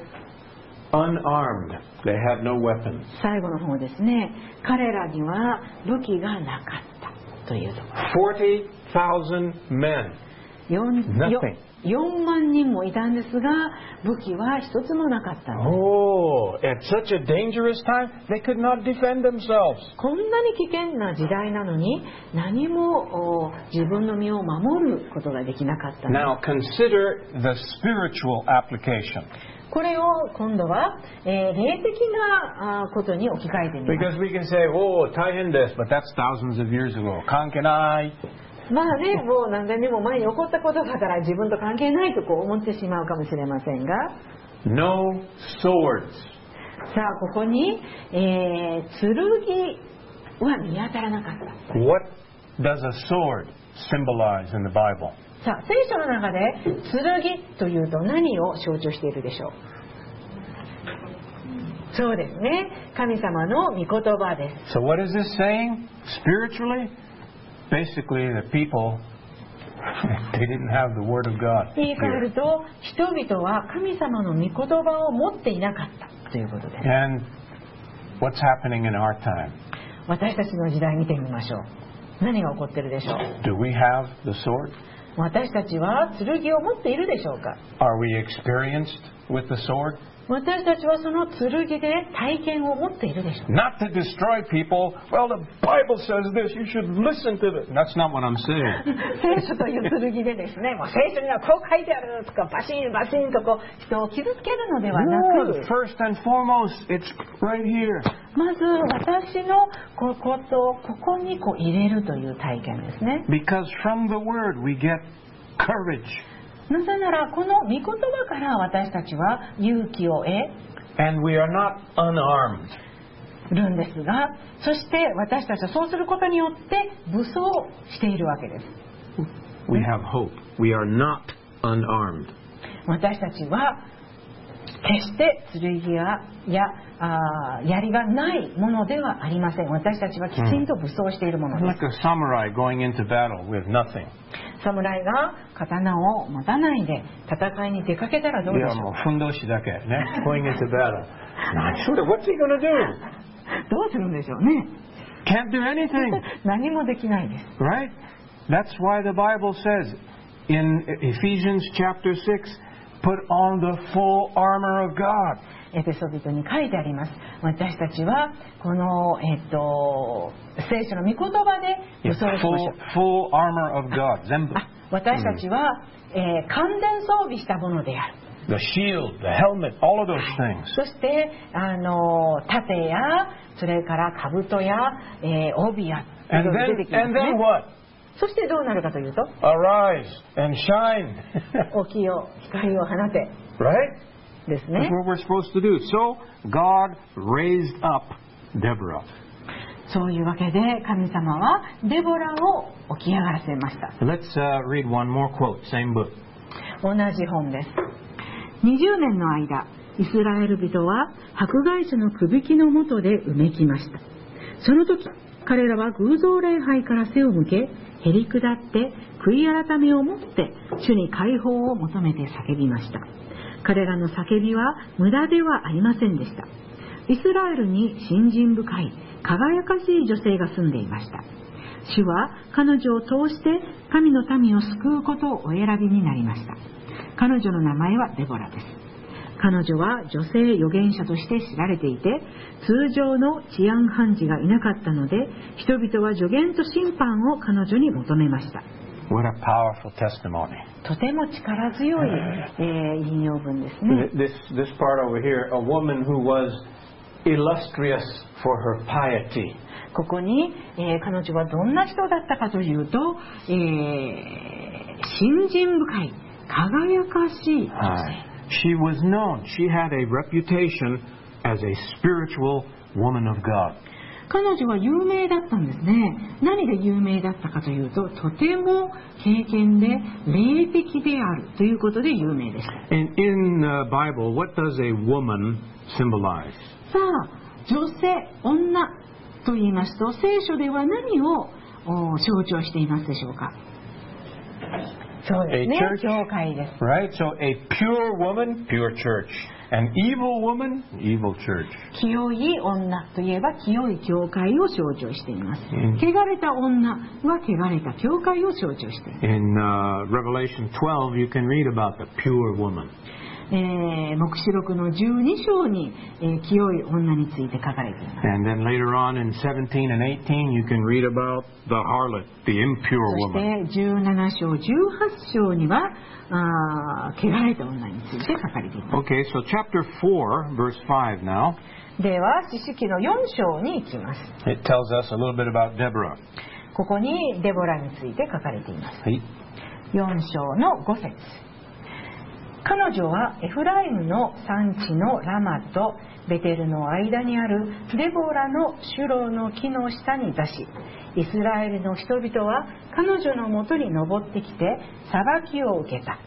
unarmed. They had no weapons. 最後の方ですね。彼らには武器がなかったというところ。 forty thousand men. Nothing. よんまん人もいたんですが、武器は一つもなかったんです。 Oh, at such a dangerous time, they could not defend themselves. こんなに危険な時代なのに、何も自分の身を守ることができなかったんです。 Now consider the spiritual application. これを今度は、えー、霊的なことに置き換えてみます。 Because we can say, oh, 大変です, but that's thousands of years ago. 関係ない。 まあね、もう何千年も前に起こったことだから自分と関係ないとこう思ってしまうかもしれませんが、 No swords. さあここに、えー、剣は見当たらなかった。 What does a sword symbolize in the Bible? さあ聖書の中で剣というと何を象徴しているでしょう。そうですね、神様の御言葉です。 So what is this saying? Spiritually, basically the people, they didn't have the word of God. 言い換えると、人々は神様の御言葉を持っていなかったということです。 And what's happening in our time? 私たちの時代見てみましょう。何が起こってるでしょう。 Do we have the sword? 私たちは剣を持っているでしょうか。 Are we experienced with the sword? 私たちはその剣で体験を持っているでしょう。 Not to destroy people. Well, the Bible says this. You should listen to this. That's not what I'm saying. 聖書という剣でですね、もう聖書にはこう書いてあるとかバシンバシンとこう人を傷つけるのではな No, く、 first and foremost, it's right here. まず私の心をここにこう入れるという体験ですね。 Because from the word we get courage. なぜならこの御言葉から私たちは勇気を得 And we are not unarmed. るんですが、そして私たちはそうすることによって武装しているわけです。 We have hope. We are not unarmed. 私たちは決して剣ややあ槍がないものではありません。私たちはきちんと武装しているものです。 Like a samurai going into battle with nothing. 侍が刀を持たないで戦いに出かけたらどうでしょう。 いやもうふんどしだけね。Going into battle. Not sure. What's he going to do? どうするんでしょうね。 Can't do anything. 何もできないです。 Right? That's why the Bible says in Ephesians chapter six, put on the full armor of God. エペソビトに書いてあります。私たちはこの、えっと、聖書の御言葉で武装しましょう。 Full, full armor of God. 全部。 あ、私たちは、えー、完全装備したものである。 The shield, the helmet, all of those things. そしてあの盾やそれから兜や、えー、帯や And いろいろ出て then, きます and ね。 then what? そしてどうなるかというと、 Arise and shine. 起きよ光を放て Right? ですね。 That's what we're supposed to do. So God raised up Deborah. そういうわけで神様はデボラを起き上がらせました。 Let's uh, read one more quote, same book. 同じ本です。にじゅうねんの間、イスラエル人は迫害者のくびきの下でうめきました。その時、彼らは偶像礼拝から背を向け、へり下って悔い改めをもって主に解放を求めて叫びました。彼らの叫びは無駄ではありませんでした。イスラエルに信心深い輝かしい女性が住んでいました。主は彼女を通して神の民を救うことをお選びになりました。彼女の名前はデボラです。彼女は女性預言者として知られていて、通常の治安判事がいなかったので、人々は助言と審判を彼女に求めました。 What a powerful testimony. とても力強い、えー、引用文ですね。 This, this part over here, a woman who was illustrious for her piety. ここに、えー、彼女はどんな人だったかというと、えー、信心深い輝かしい女性。 She was known. She had a reputation as a spiritual woman of God. 彼女は有名だったんですね。何で有名だったかというと、とても敬虔で霊的であるということで有名でした。 In, in the Bible, what does a woman symbolize? さあ、女性、女と言いますと、聖書では何を象徴していますでしょうか。そうですね、教会です。 Right? So a pure woman, pure church. An evil woman, evil church. 清い女といえば清い教会を象徴しています。 うん汚れた女は汚れた教会を象徴しています。 In uh, Revelation twelve, you can read about the pure woman. えー、黙示録のじゅうに章に、えー、清い女について書かれています。 And then later on in seventeen and eighteen, you can read about the harlot, the impure そ woman. してじゅうなな章、じゅうはち章にはあ汚れた女について書かれています。 Okay, so chapter four, verse five now. では、詩式のよん章に行きます。 It tells us a little bit about Deborah. ここにデボラについて書かれています。 はい。 よん章のご節。彼女はエフライムの産地のラマとベテルの間にあるデボラのシュロの木の下に出し、イスラエルの人々は彼女のもとに登ってきて裁きを受けた。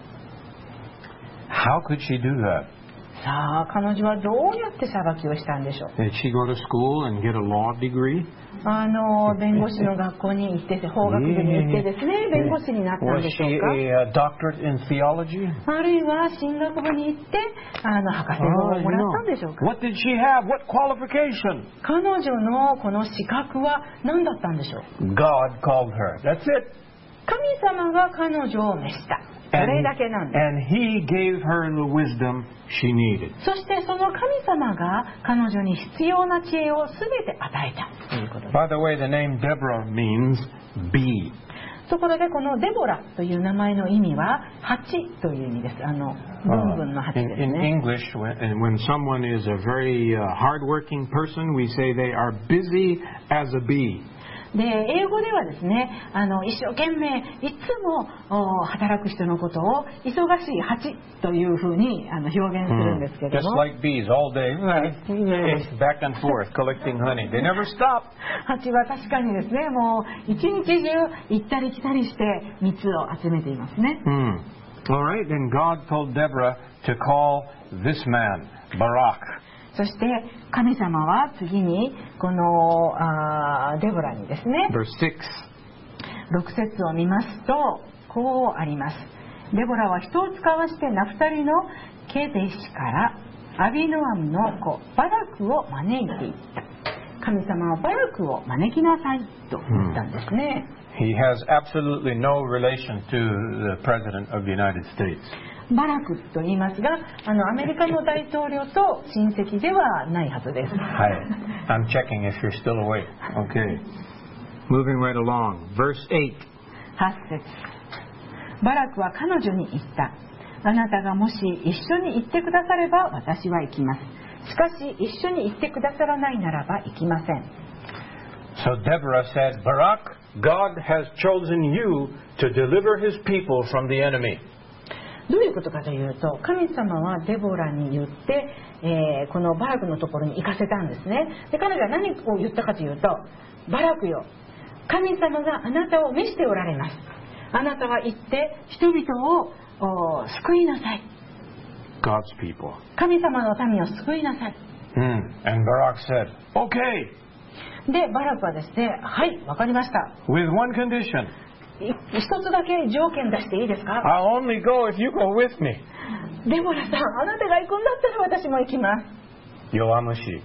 How could she do that? さあ、彼女はどうやって裁きをしたんでしょう。 Did she go to school and get a law degree? あの弁護士の学校に行って法学部に行ってですね、弁護士になったん Was で she しょうか。 a doctorate in theology? あるいは進学部に行ってあの博士号をもらったんでしょうか。 What did she have? What qualification? 彼女のこの資格は何だったんでしょう。 God called her. That's it. 神様が彼女を召した。それだけなんです。 And He gave her the wisdom she needed. そしてその神様が彼女に必要な知恵をすべて与えたということです。 By the way, the name Deborah means bee. ところでこのデボラという名前の意味は蜂という意味です。あの文文の蜂 In, です in ね。 English, when, and when someone is a very uh, hardworking person, we say they are busy as a bee. で英語ではですね、あの一生懸命いつも働く人のことを忙しい蜂というふうにあの表現するんですけれ Just ども、 like bees all day, back and forth collecting honey. They never stop. 蜂は確かにですね、もう一日中行ったり来たりして蜜を集めていますね。 Hmm. All right, then God told Deborah to call this man, Barak. そして神様は次にこのあデボラにですね、 Verse six. ろく節を見ますとこうあります。デボラは人を使わしてナフタリのケデシからアビノアムの子バラクを招いていった。神様はバラクを招きなさいと言ったんですね。 He has absolutely no relation to the President of the United States. バラクと言いますが、あのアメリカの大統領と親戚ではないはずです。 Hi. I'm checking if you're still awake. Okay. Moving right along. Verse eight. はち節。バラクは彼女に言った。あなたがもし一緒に行ってくだされば私は行きます。しかし一緒に行ってくださらないならば行きません。 So Deborah said, Barak, God has chosen you to deliver his people from the enemy. どういうことかというと、神様はデボラに言って、えー、このバラクのところに行かせたんですね。で彼が何を言ったかというと、バラクよ、神様があなたを召しておられます。あなたは行って人々を救いなさい。 God's people. 神様の民を救いなさい。 Hmm. And Barak said, okay. でバラクはですね、はい、わかりました。 With one condition. 一つだけ条件出していいですか？ I'll only go if you go with me. デボラさん、あなたが行くんだったら私も行きます。 Yoamushi.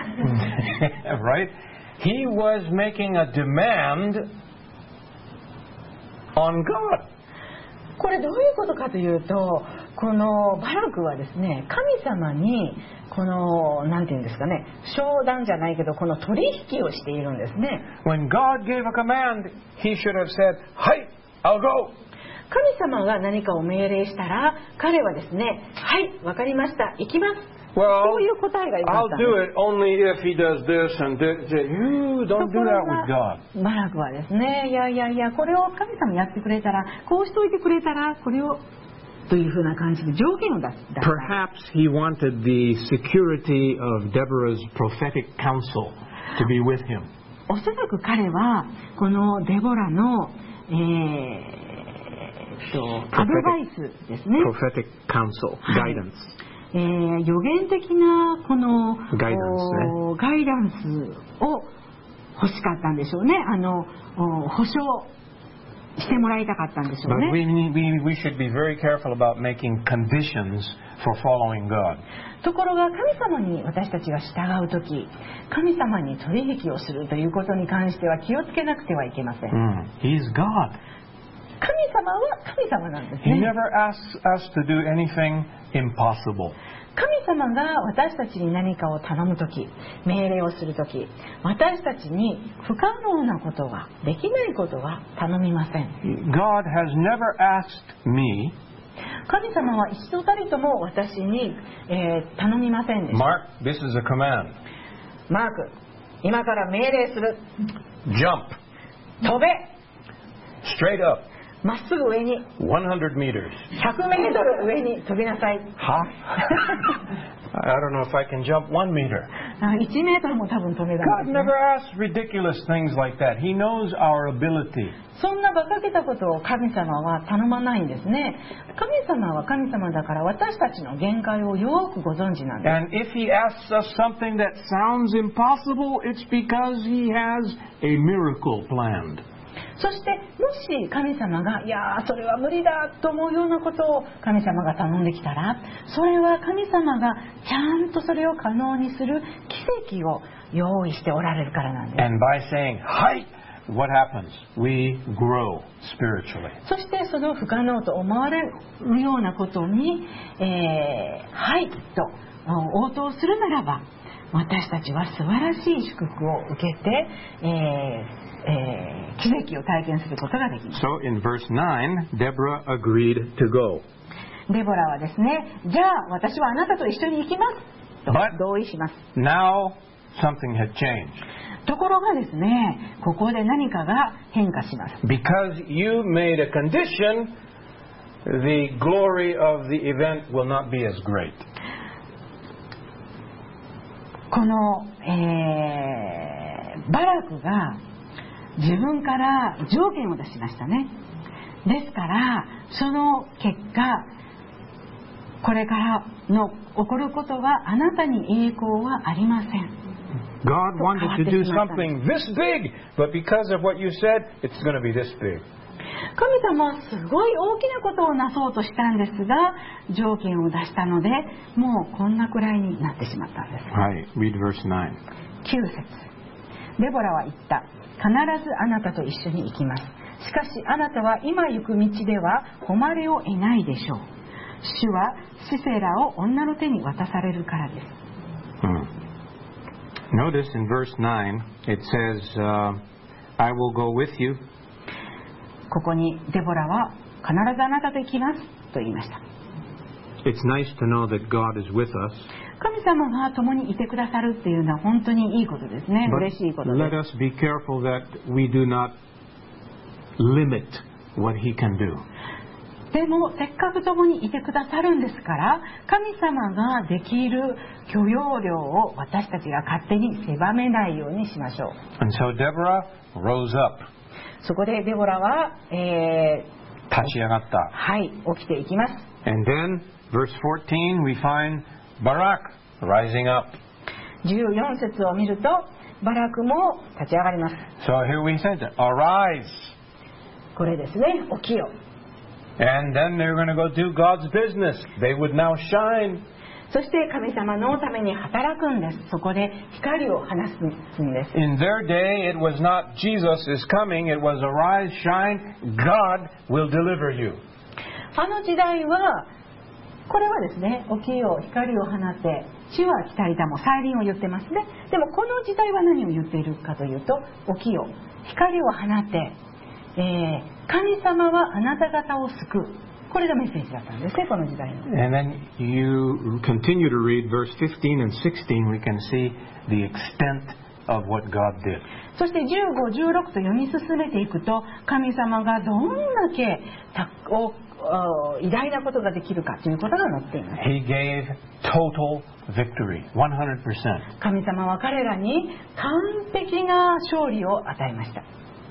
Right? He was making a demand on God. これどういうことかというと、このバラクはですね、神様にこのなんていうんですかね、商談じゃないけどこの取引をしているんですね。 When God gave a command, he should have said, "Hi, I'll go." 神様が何かを命令したら、彼はですね、はい、わかりました、行きます。 Well, そういう答えが良か I'll ったんで do it only if he does this and this. You す。 don't と do ころ that with が God. バラクはですね、いやいやいや、これを神様やってくれたら、こうしといてくれたら、これをというふうな感じで条件を出す。 Perhaps he wanted the security of Deborah's prophetic counsel to be with him. おそらく彼はこのデボラの、えー、とアドバイスですね。 Prophetic counsel, guidance. えー、予言的なこのガイダンスね。 ガイダンスを欲しかったんでしょうね。あの保証してもらいたかったんでしょう But ね。 we, we, we should be very careful about making conditions for following God. ところが神様に私たちが従うとき、神様に取引をするということに関しては気をつけなくてはいけません。 Mm. He's God. 神様は神様なんです He ね。 never asks us to do anything impossible. 神様が私たちに何かを頼むとき、命令をするとき、私たちに不可能なことは、できないことは頼みません。 God has never asked me, 神様は一度たりとも私に、えー頼みませんでした。 Mark, this is a command. マーク、今から命令する。 Jump. 飛べ Straight up. まっすぐ上に one hundred meters. ひゃくメートル上に飛びなさい Huh? I don't know if I can jump one meter. いちメートルも多分飛べない God never asks ridiculous things like that. He knows our ability. そんな馬鹿げたことを神様は頼まないんですね。神様は神様だから私たちの限界をよくご存知なんです。 And if He asks us something that sounds impossible, it's because He has a miracle planned. そしてもし神様がいやーそれは無理だと思うようなことを神様が頼んできたら、それは神様がちゃんとそれを可能にする奇跡を用意しておられるからなんです。 And by saying, "Hi," what happens? We grow spiritually. そしてその不可能と思われるようなことに、えー、はいと応答するならば、私たちは素晴らしい祝福を受けて、えーえー、奇跡を体験することができます。 So in verse nine, Deborah agreed to go. デボラはですね、じゃあ私はあなたと一緒に行きますと But 同意します。 now something had changed. ところがですね、ここで何かが変化します。 Because you made a condition, the glory of the event will not be as great. この、えー、バラクが自分から条件を出しましたね。ですからその結果、これからの起こることはあなたに栄光はありません。 God wanted to do something this big, but because of what you said, it's going to be this big. 神様はすごい大きなことをなそうとしたんですが、条件を出したのでもうこんなくらいになってしまったんです。 Right, read verse nine. きゅう節、デボラは言った。必ずあなたと一緒に行きます。しかしあなたは今行く道では誉れを得ないでしょう。主はシセラを女の手に渡されるからです。 Hmm. Notice in verse nine, it says, uh, I will go with you. ここにデボラは必ずあなたと行きますと言いました。 It's nice to know that God is with us. 神様が共にいてくださるっていうのは本当にいいことですね。 But 嬉しいことで let us be careful that we do not limit what He can do. でもせっかく共にいてくださるんですから、神様ができる許容量を私たちが勝手に狭めないようにしましょう。 And so Deborah rose up. そこでデボラは、えー、 立ち上がった。 はい、起きていきます。 And then, verse fourteen, we find Barak rising up. じゅうよん節を見るとバラクも立ち上がります。 So here we said, arise. これですね、起きよ。 And then they're going to go do God's business. They would now shine. そして神様のために働くんです。そこで光を放つんです。 In their day, it was not Jesus is coming. It was arise, shine. God will deliver you. あの時代はこれはですね、起きよ、光を放って主は来たりだも再臨を言ってますね。でもこの時代は何を言っているかというと、起きよ、光を放って、えー、神様はあなた方を救う。これがメッセージだったんですね、この時代の。 And then you continue to read verse fifteen and sixteen. We can see the extent of what God did. そしてじゅうご、じゅうろくと読み進めていくと、神様がどんだけたお偉大なことができるかということが載っています。 He gave total victory, one hundred percent. 神様は彼らに完璧な勝利を与えました。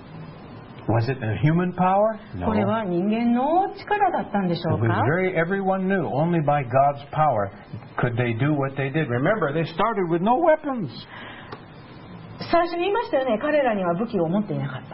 Was it a human power? No. これは人間の力だったんでしょ It う was か？ very, everyone knew only by God's power could they do what they did. Remember, they started with no weapons. 最初に言いましたよね、彼らには武器を持っていなかった。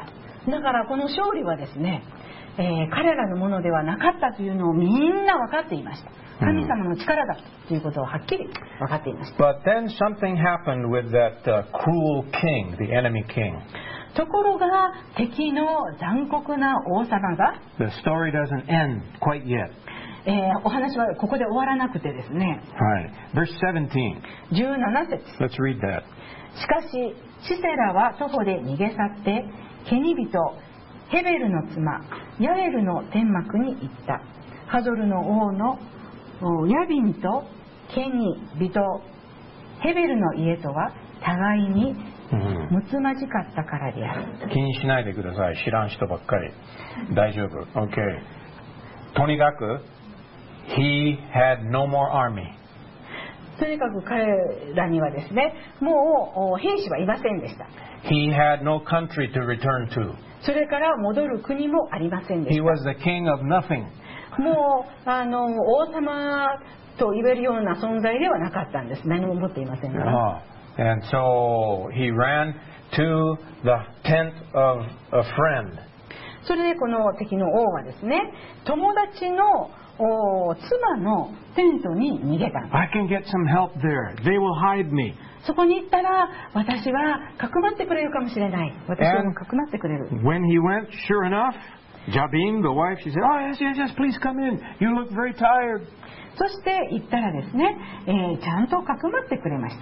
だからこの勝利はですね、えー、彼らのものではなかったというのをみんな分かっていました。神様の力だということをはっきり分かっていました。 But then something happened with that uh, cruel king, the enemy king. ところが敵の残酷な王様が、 The story doesn't end quite yet. えー、お話はここで終わらなくてですね、 Right. Verse seventeen. じゅうなな節。 Let's read that. しかしシセラは徒歩で逃げ去ってケニ人ヘベルの妻ヤエルの天幕に行った。ハゾルの王のヤビンとケニ人ヘベルの家とは互いにむつまじかったからである。 気にしないでください。知らん人ばっかり。大丈夫。OK。とにかく、he had no more army。 とにかく彼らにはですね、もう兵士はいませんでした。 He had no country to return to。 それから戻る国もありませんでし He was the king of nothing。 た。もうあの王様と言えるような存在ではなかったんです。何も持っていませんから。 Oh. And so he ran to the tent of a friend。 それでこの敵の王はですね、友達の妻のテントに逃げたんです。 I can get some help there. They will hide me。 そこに行ったら私はかくまってくれるかもしれない。私はもうかくまってくれる。 When he went, sure enough, Jabin, the wife, she said, "Oh yes, yes, yes, please come in. You look very tired." そして行ったらですね、えー、ちゃんとかくまってくれました。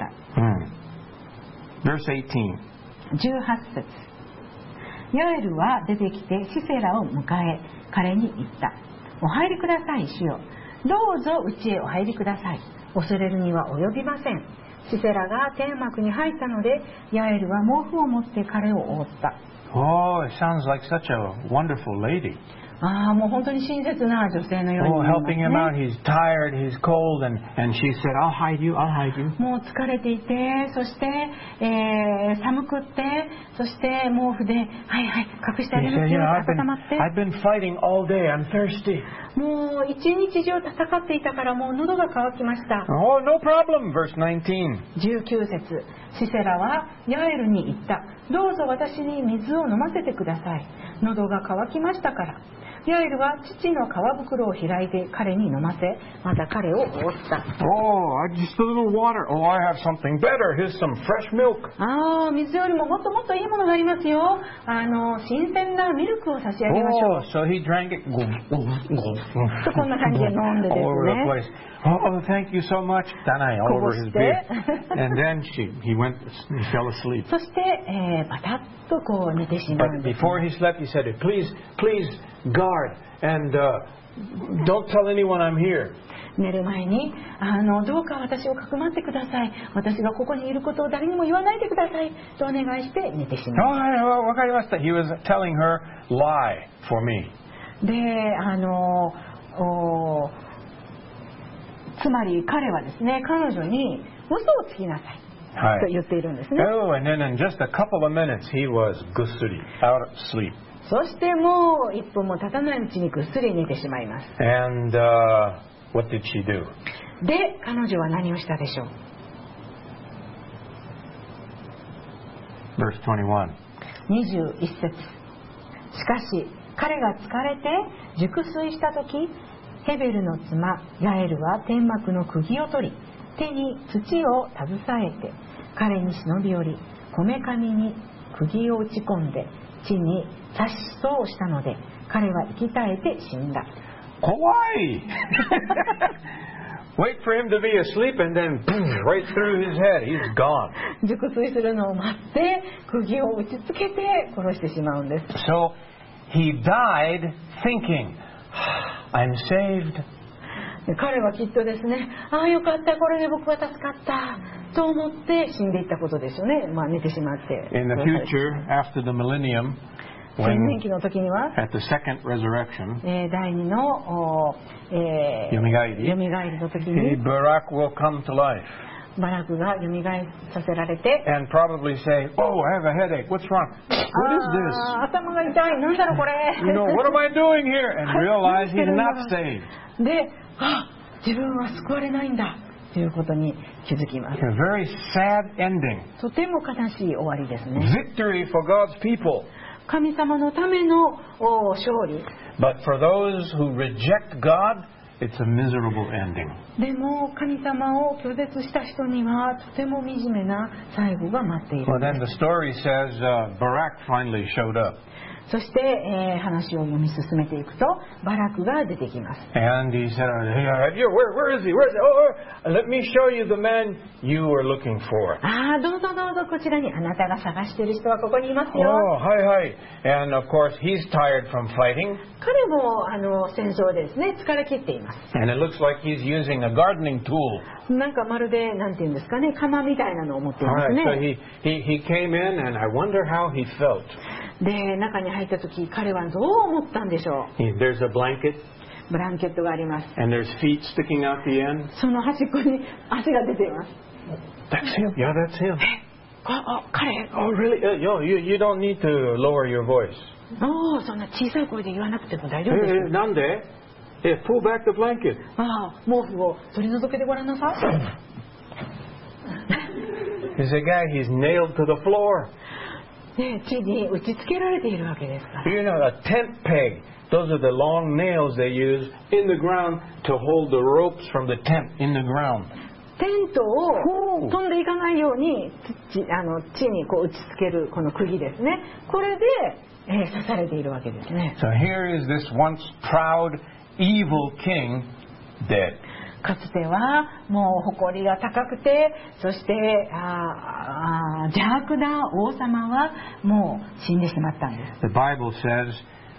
Hmm. Verse eighteen。 じゅうはち節。ヤエルは出てきてシセラを迎え、彼に言った。お入りください、主よ。どうぞ家へお入りください。恐れるには及びません。シセラが天幕に入ったので、ヤエルは毛布を持って彼を覆った。 Oh, it sounds like such a wonderful lady. ああ、もう本当に親切な女性のように Oh, 見えます helping ね。 him out. He's tired, he's cold, and, and she said, I'll hide you, I'll hide you. もう疲れていて、そして、えー、寒くって、そして毛布で、はいはい、隠してあ He げま said, す you よ、 know, I've been, 温まって。 I've been fighting all day, I'm thirsty. もう一日中戦っていたからもう喉が渇きました。 Oh, no problem. Verse nineteen. じゅうきゅう節。シセラはヤエルに言った。どうぞ私に水を飲ませてください。喉が渇きましたから。ヤエルは父の皮袋を開いて彼に飲ませ、また彼を覆った。 Oh, I just a little water. Oh, I have something better. Here's some fresh milk. ああ、水よりももっともっといいものがありますよ。あの新鮮なミルクを差し上げましょう。 Oh, so he drank it. こんな感じで飲んでです All over the ね。 place. Oh, thank you so much. Danai, all over his beard. And then she, he went, he fell asleep. そして、えー、パタッとこう寝てしまうん But です。 before he slept, he said, please, please guard and uh, don't tell anyone I'm here. 寝る前にあのどうか私をかくまってください。私がここにいることを誰にも言わないでくださいとお願いして寝てしまう。 Oh, わかりました. He was telling her, lie for me. で、あのおつまり彼はですね、彼女に嘘をつきなさいと言っているんですね。 Oh, and then in just a couple of minutes, he was gussuri, out of sleep. そしてもう一分も経たないうちにぐっすり寝てしまいます。 And uh, what did she do? で、彼女は何をしたでしょう。 Verse twenty-one. にじゅういち節。しかし彼が疲れて熟睡した時、ヘベルの妻ヤエルは天幕の釘を取り、手に土を携えて彼に忍び寄り、こめかみに釘を打ち込んで地に刺しそうしたので、彼は息絶えて死んだ。 怖いWait for him to be asleep and then right through his head, he's gone. 熟睡するのを待って釘を打ちつけて殺してしまうんです。 So he died thinking, I'm saved. 彼はきっとですね、ああよかった、これで僕は助かったと思って死んでいったことですよね。まあ寝てしまって。 In the future, after the millennium, 千年期の時には at the second resurrection, えー、第二の、えー、 よみがえりよみがえりの時に Barak will come to life バラクがよみがえさせられて、 and probably say, oh, I have a headache. What's wrong? What is あー頭が痛い、なんだろうこれ this? You know, what am I doing here? And realize he's not saved. で、あ、自分は救われないんだということに気づきます。 A very sad ending. とても悲しい終わりですね。 Victory for God's people. 神様のためのお勝利。 But for those who reject God, it's a miserable ending. でも神様を拒絶した人にはとても惨めな最後が待っている Well, んで then す。 the story says uh, Barak finally showed up. そして、えー、話を読み進めていくとバラクが出てきます。 And he said, where, where is he? Where is he? Oh, let me show you the man you were looking for. ああ、どうぞどうぞ、こちらにあなたが探している人はここにいますよ。 Oh, hi, hi. And of course he's tired from fighting. 彼もあの戦争でですね、疲れ切っています。 And it looks like he's using a gardening tool. なんかまるでなんていうんですかね、鎌みたいなのを持っています Alright, ね。 so he, he, he came in and I wonder how he felt. で、中に入った時彼はどう思ったんでしょう。 He, there's a blanket ブランケットがあります。 and there's feet sticking out the end. その端っこに足が出ています。 That's him. Yeah, that's him. あ、あ、彼。 Oh, really? Uh, yo, you, you don't need to lower your voice. おー、そんな小さい声で言わなくても大丈夫 Eh, です eh, よ。 nande? Eh, pull back the blanket. ああ、毛布を取り除けてごらんなさい。 He's a guy, he's nailed to the floor. ね、地に打ち付けられているわけですから。 You know, a tent peg. Those are the long nails they use in the ground to hold the ropes from the tent in the ground. テントを飛んでいかないように地あの地にこう打ち付けるこの釘ですね。これで、えー、刺されているわけですね。 So here is this once proud, evil king dead. かつてはもう誇りが高くて、そしてああ邪悪な王様はもう死んでしまったんです。 The Bible says,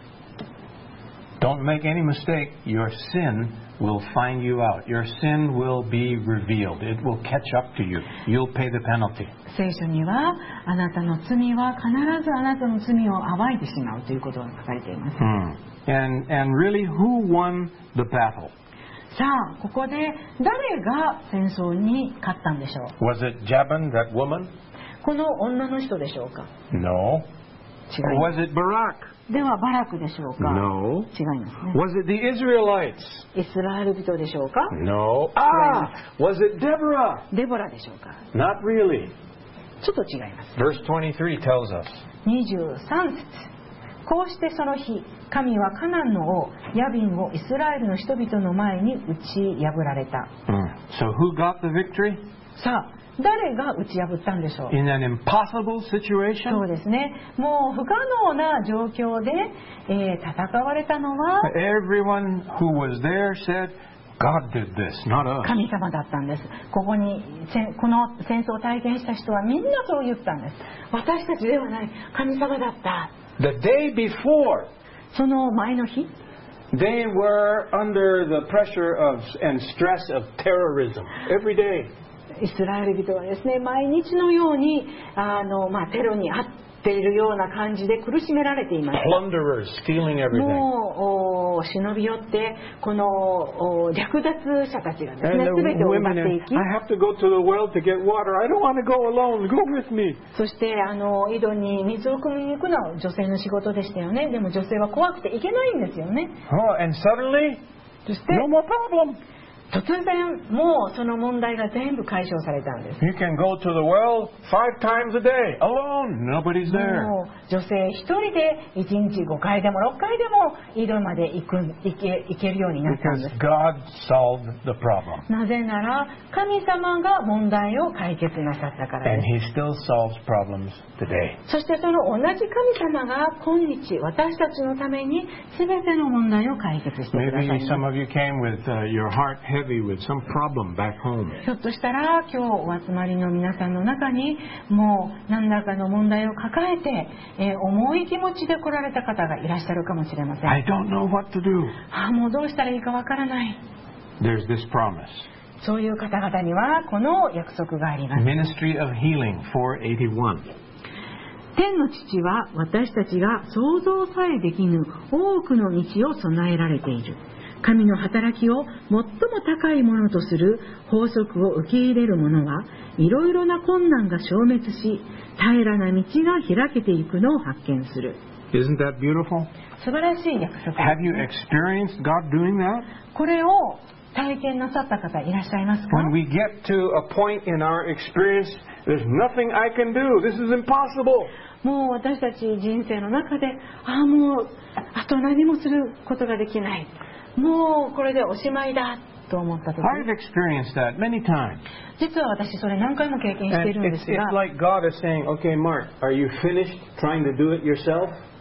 don't make any mistake, your sin will find you out. Your sin will be revealed. It will catch up to you. You'll pay the penalty. 聖書にはあなたの罪は必ずあなたの罪を暴いてしまうということが書かれています。 Hmm. And, and really, who won the battle? さあ、ここで誰が戦争に勝ったんでしょう。 Was it Jabin, that woman? この女の人でしょうか。 No. 違います。 Was it Barak? ではバラクでしょうか。 No. 違いますね。 Was it the Israelites? イスラエル人でしょうか。 No. Ah! Was it Deborah? デボラでしょうか。 Not really. ちょっと違います。 Verse twenty-three tells us. にじゅうさん節。こうしてその日、神はカナンの王ヤビンをイスラエルの人々の前に打ち破られた。 So who got the victory? さあ、誰が打ち破ったんでしょう。 In an impossible situation? そうですね。もう不可能な状況で、えー戦われたのは Everyone who was there said, God did this, not us. 神様だったんです。ここにせこの戦争を体験した人はみんなそう言ったんです。私たちではない神様だった。 The day before, その前の日、 they were under the pressure of and stress of terrorism every day. イスラエル人はですね、毎日のようにあの、まあ、テロに遭っているような感じで苦しめられていました。 Plunderers stealing everything. もうお忍び寄ってこのお略奪者たちがですね、 And 全 the てを奪 women, っていき、 I have to go to the well to get water. I don't want to go alone. Go with me. そしてあの井戸に水を汲みに行くのは女性の仕事でしたよね。でも女性は怖くて行けないんですよね。 Oh, and suddenly, そして no more problem. 突然もうその問題が全部解消されたんです。 You can go to the well five times a day alone. Nobody's there. もう女性一人でいちにちごかいでもろっかいでも井戸まで行く行け行けるようになったん Because です。 God solved the problem. なぜなら神様が問題を解決なさったからで And す。 He still solves problems today. そしてその同じ神様が今日私たちのために全ての問題を解決してください Maybe ます。 some of you came with uh, your heart heavy with some problem back home. ひょっとしたら今日お集まりの皆さんの中にもう何らかの問題を抱えて、えー重い気持ちで来られた方がいらっしゃるかもしれません。 I don't know what to do. ああ、もうどうしたらいいかわからない。 There's this promise. そういう方々にはこの約束があります。 Ministry of Healing four eighty-one. 天の父は私たちが想像さえできぬ多くの道を備えられている。神の働きを最も高いものとする法則を受け入れる者はいろいろな困難が消滅し、平らな道が開けていくのを発見する。 Isn't that beautiful? 素晴らしい約束ですね。 Have you experienced God doing that? これを体験なさった方いらっしゃいますか？ When we get to a point in our experience, there's nothing I can do. This is impossible. もう私たち人生の中で、ああもうあと何もすることができない。もうこれでおしまいだと思った時、 I've experienced that many times. 実は私それ何回も経験してい And るんで it's, すが、 it's like God is saying, okay, Mark, are you finished trying to do it yourself?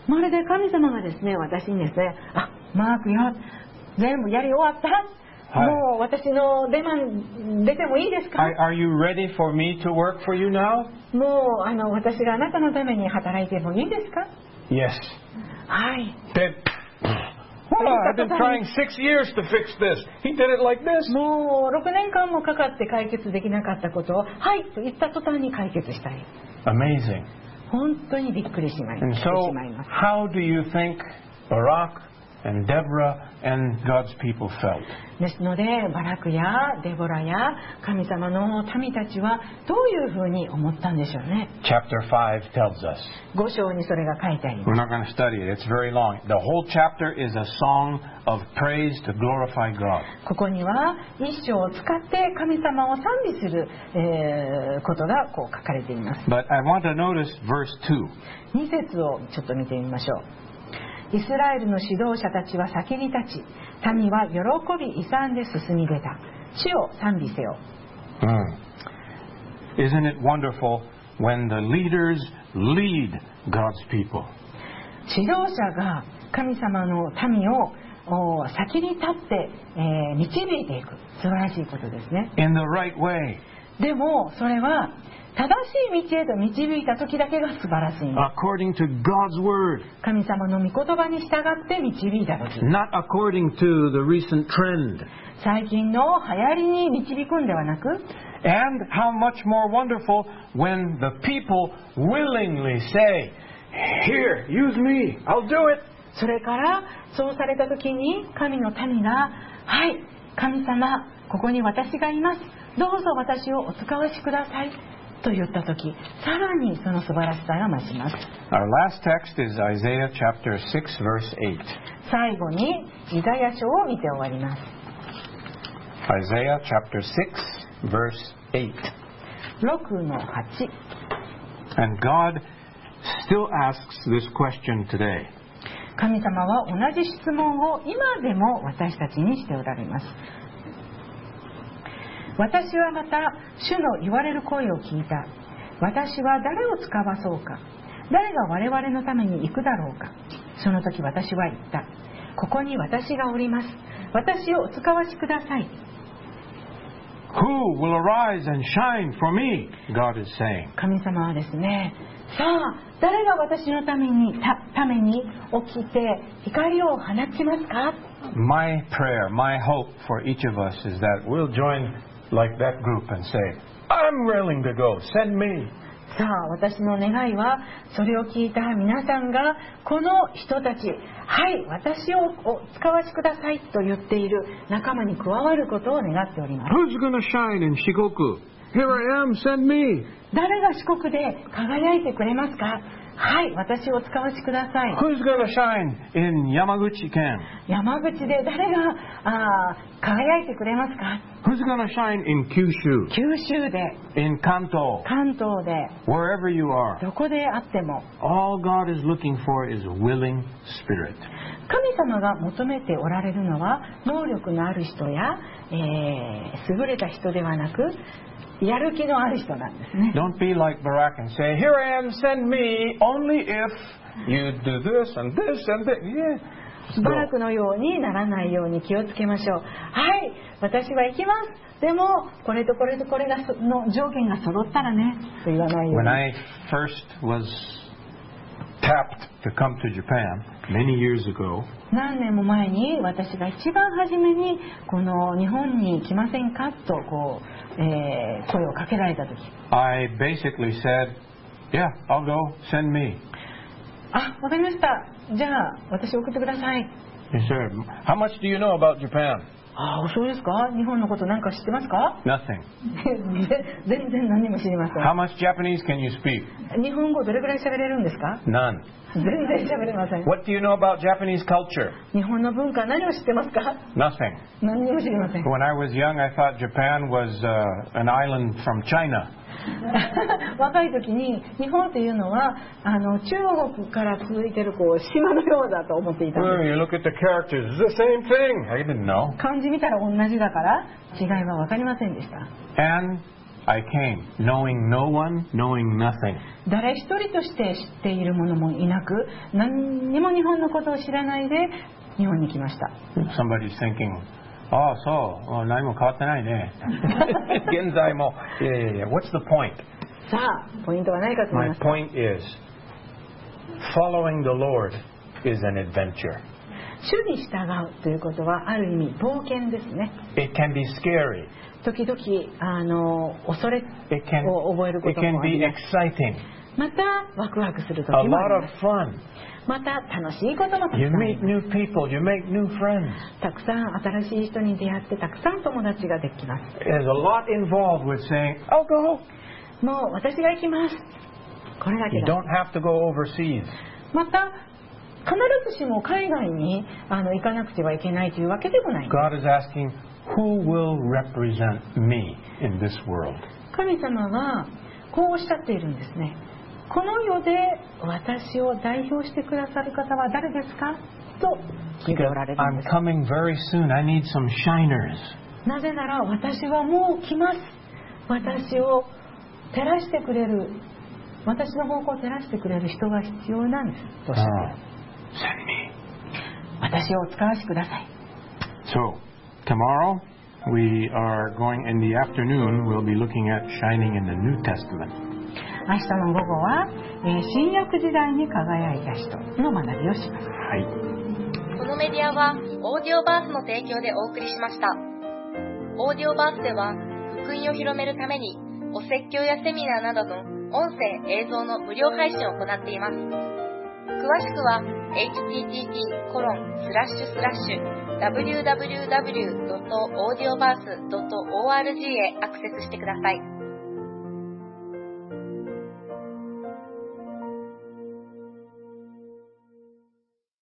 まるで神様がですね、私にですね、あ、マークよ、全部やり終わった、はい、もう私の出番出てもいいですか？ Are you ready for me to work for you now? もうあの私があなたのために働いてもいいですか？ Yes. はい。 Then, oh, I've been trying six years to fix this. He did it like this. もうろくねんかんもかかって解決できなかったことをはいと言った途端に解決したい。 Amazing. 本当にびっくりしまいます。 And so, how do you think Barak and Deborah and God's people felt? ですのでバラクやデボラや神様の民たちはどういうふうに思ったんでしょうね。 Chapter five tells us. ご章にそれが書いてあります。 We're not going to study it. It's very long. The whole chapter is a song of praise to glorify God. ここには一章を使って神様を賛美する、えー、ことがこう書かれています。 But I want to notice verse two. に節をちょっと見てみましょう。イスラエルの指導者たちは先に立ち、民は喜び勇んで進み出た。主を賛美せよ。 Mm. Isn't it wonderful when the leaders lead God's people? 指導者が神様の民を先に立って、えー、導いていく。素晴らしいことですね。 In the right way. でもそれは正しい道へと導いた時だけが素晴らしいんです。 According to God's word. 神様の御言葉に従って導いた時。 Not according to the recent trend. 最近の流行りに導くんではなく。 And how much more wonderful when the people willingly say, "Here, use me. I'll do it." それからそうされた時に神の民が、はい、神様、ここに私がいます。どうぞ私をお使わしください。と言ったとき、さらにその素晴らしさが増します。 Our last text is Isaiah chapter six verse eight. 最後にイザヤ書を見て終わります。 Isaiah chapter six verse eight. ろくのはち。 And God still asks this question today. 神様は同じ質問を今でも私たちにしておられます。私はまた主の言われる声を聞いた。私は誰を使わそうか。誰が我々のために行くだろうか。その時私は言った。ここに私がおります。私をお使わしください。 Who will arise and shine for me? God is saying. 神様はですね、さあ誰が私のためにたために起きて光を放ちますか。 My prayer, my hope for each of us is that we'll join like that group and say, I'm willing to go, send me. さあ私の願いはそれを聞いた皆さんがこの人たち、はい私をお使わしくださいと言っている仲間に加わることを願っております。 Who's going to shine in Shikoku? Here I am, send me. 誰が四国で輝いてくれますか。はい私をお使わしください。 Who's going to shine in Yamaguchi-ken? 山口で誰があ輝いてくれますか。 Who's going to shine in Kyushu? 九州で In Kanto? 関東で Wherever you are. どこであっても All God is looking for is a willing spirit. 神様が求めておられるのは能力のある人や、えー、優れた人ではなくやる気のある人なんですね。 Don't be like Barak and say, Here I am, send me, only if you do this and this and this. Yeah. バラクのようにならないように気をつけましょう。はい私は行きます。でもこれとこれとこれがの条件が揃ったらねと言わないように。 When I first was tapped to come to Japan many years ago, 何年も前に私が一番初めにこの日本に来ませんかとこう、えー、声をかけられた時 I basically said, Yeah, I'll go, send me. あ、わかりました。じゃあ私送ってください。 He said, How much do you know about Japan? ああ、そうですか。日本のことなんか知ってますか。 Nothing. 全然何も知りません。 How much Japanese can you speak? 日本語どれくらい喋れるんですか。 None. 全然喋れません。 What do you know about Japanese culture? 日本の文化何を知ってますか。 Nothing. 何にも知りません。 When I was young, I thought Japan was uh, an island from China. 若い時に日本というのはあの中国から続いているこう島のようだと思っていたんです。 Well, you look at the characters, it's the same thing. I didn't know. 漢字見たら同じだから違いは分かりませんでした。 And I came, knowing no one, knowing nothing. 誰一人として知っている者もいなく、何にも日本のことを知らないで日本に来ました。 Somebody's thinking, ああ、そう、何も変わってないね。現在も、いやいやいや、what's the point? さあ、ポイントは何かと思い My ます。 point is, following the Lord is an adventure. 主に従うということはある意味冒険ですね。 It can be scary. 時々あの恐れ It can, を覚えるこ it とも can あり be ます。 exciting. またワクワクする時 A も lot あり of ます。 fun. また楽しいこともたく You さんあり meet ま new people. You make new friends. す。たくさん新しい人に出会ってたくさん友達ができます。 There's a lot involved with saying, I'll go. もう私が行きます。これだけ You だ。 don't have to go overseas. また必ずしも海外にあの行かなくてはいけないというわけでもないんです。 God is asking, who will represent me in this world? 神様はこうおっしゃっているんですね。この世で私を代表してくださる方は誰ですかと聞いておられるん I'm です。 coming very soon. I need some shiners. なぜなら私はもう来ます。私を照らしてくれる、私の方向を照らしてくれる人が必要なんですとおっしゃっています。 Send me. 私をお使わしください。 So, tomorrow we are going in the afternoon. We'll be looking at shining in the New Testament. 明日の午後は、えー新約時代に輝いた人の学びをします。 はい。 このメディアはオーディオバースの提供でお送りしました。オーディオバースでは福音を広めるためにお説教やセミナーなどの音声映像の無料配信を行っています。詳しくは エイチティーティーティーコロンスラッシュスラッシュダブリューダブリューダブリュードットオーディオバースドットオーアールジー へアクセスしてください。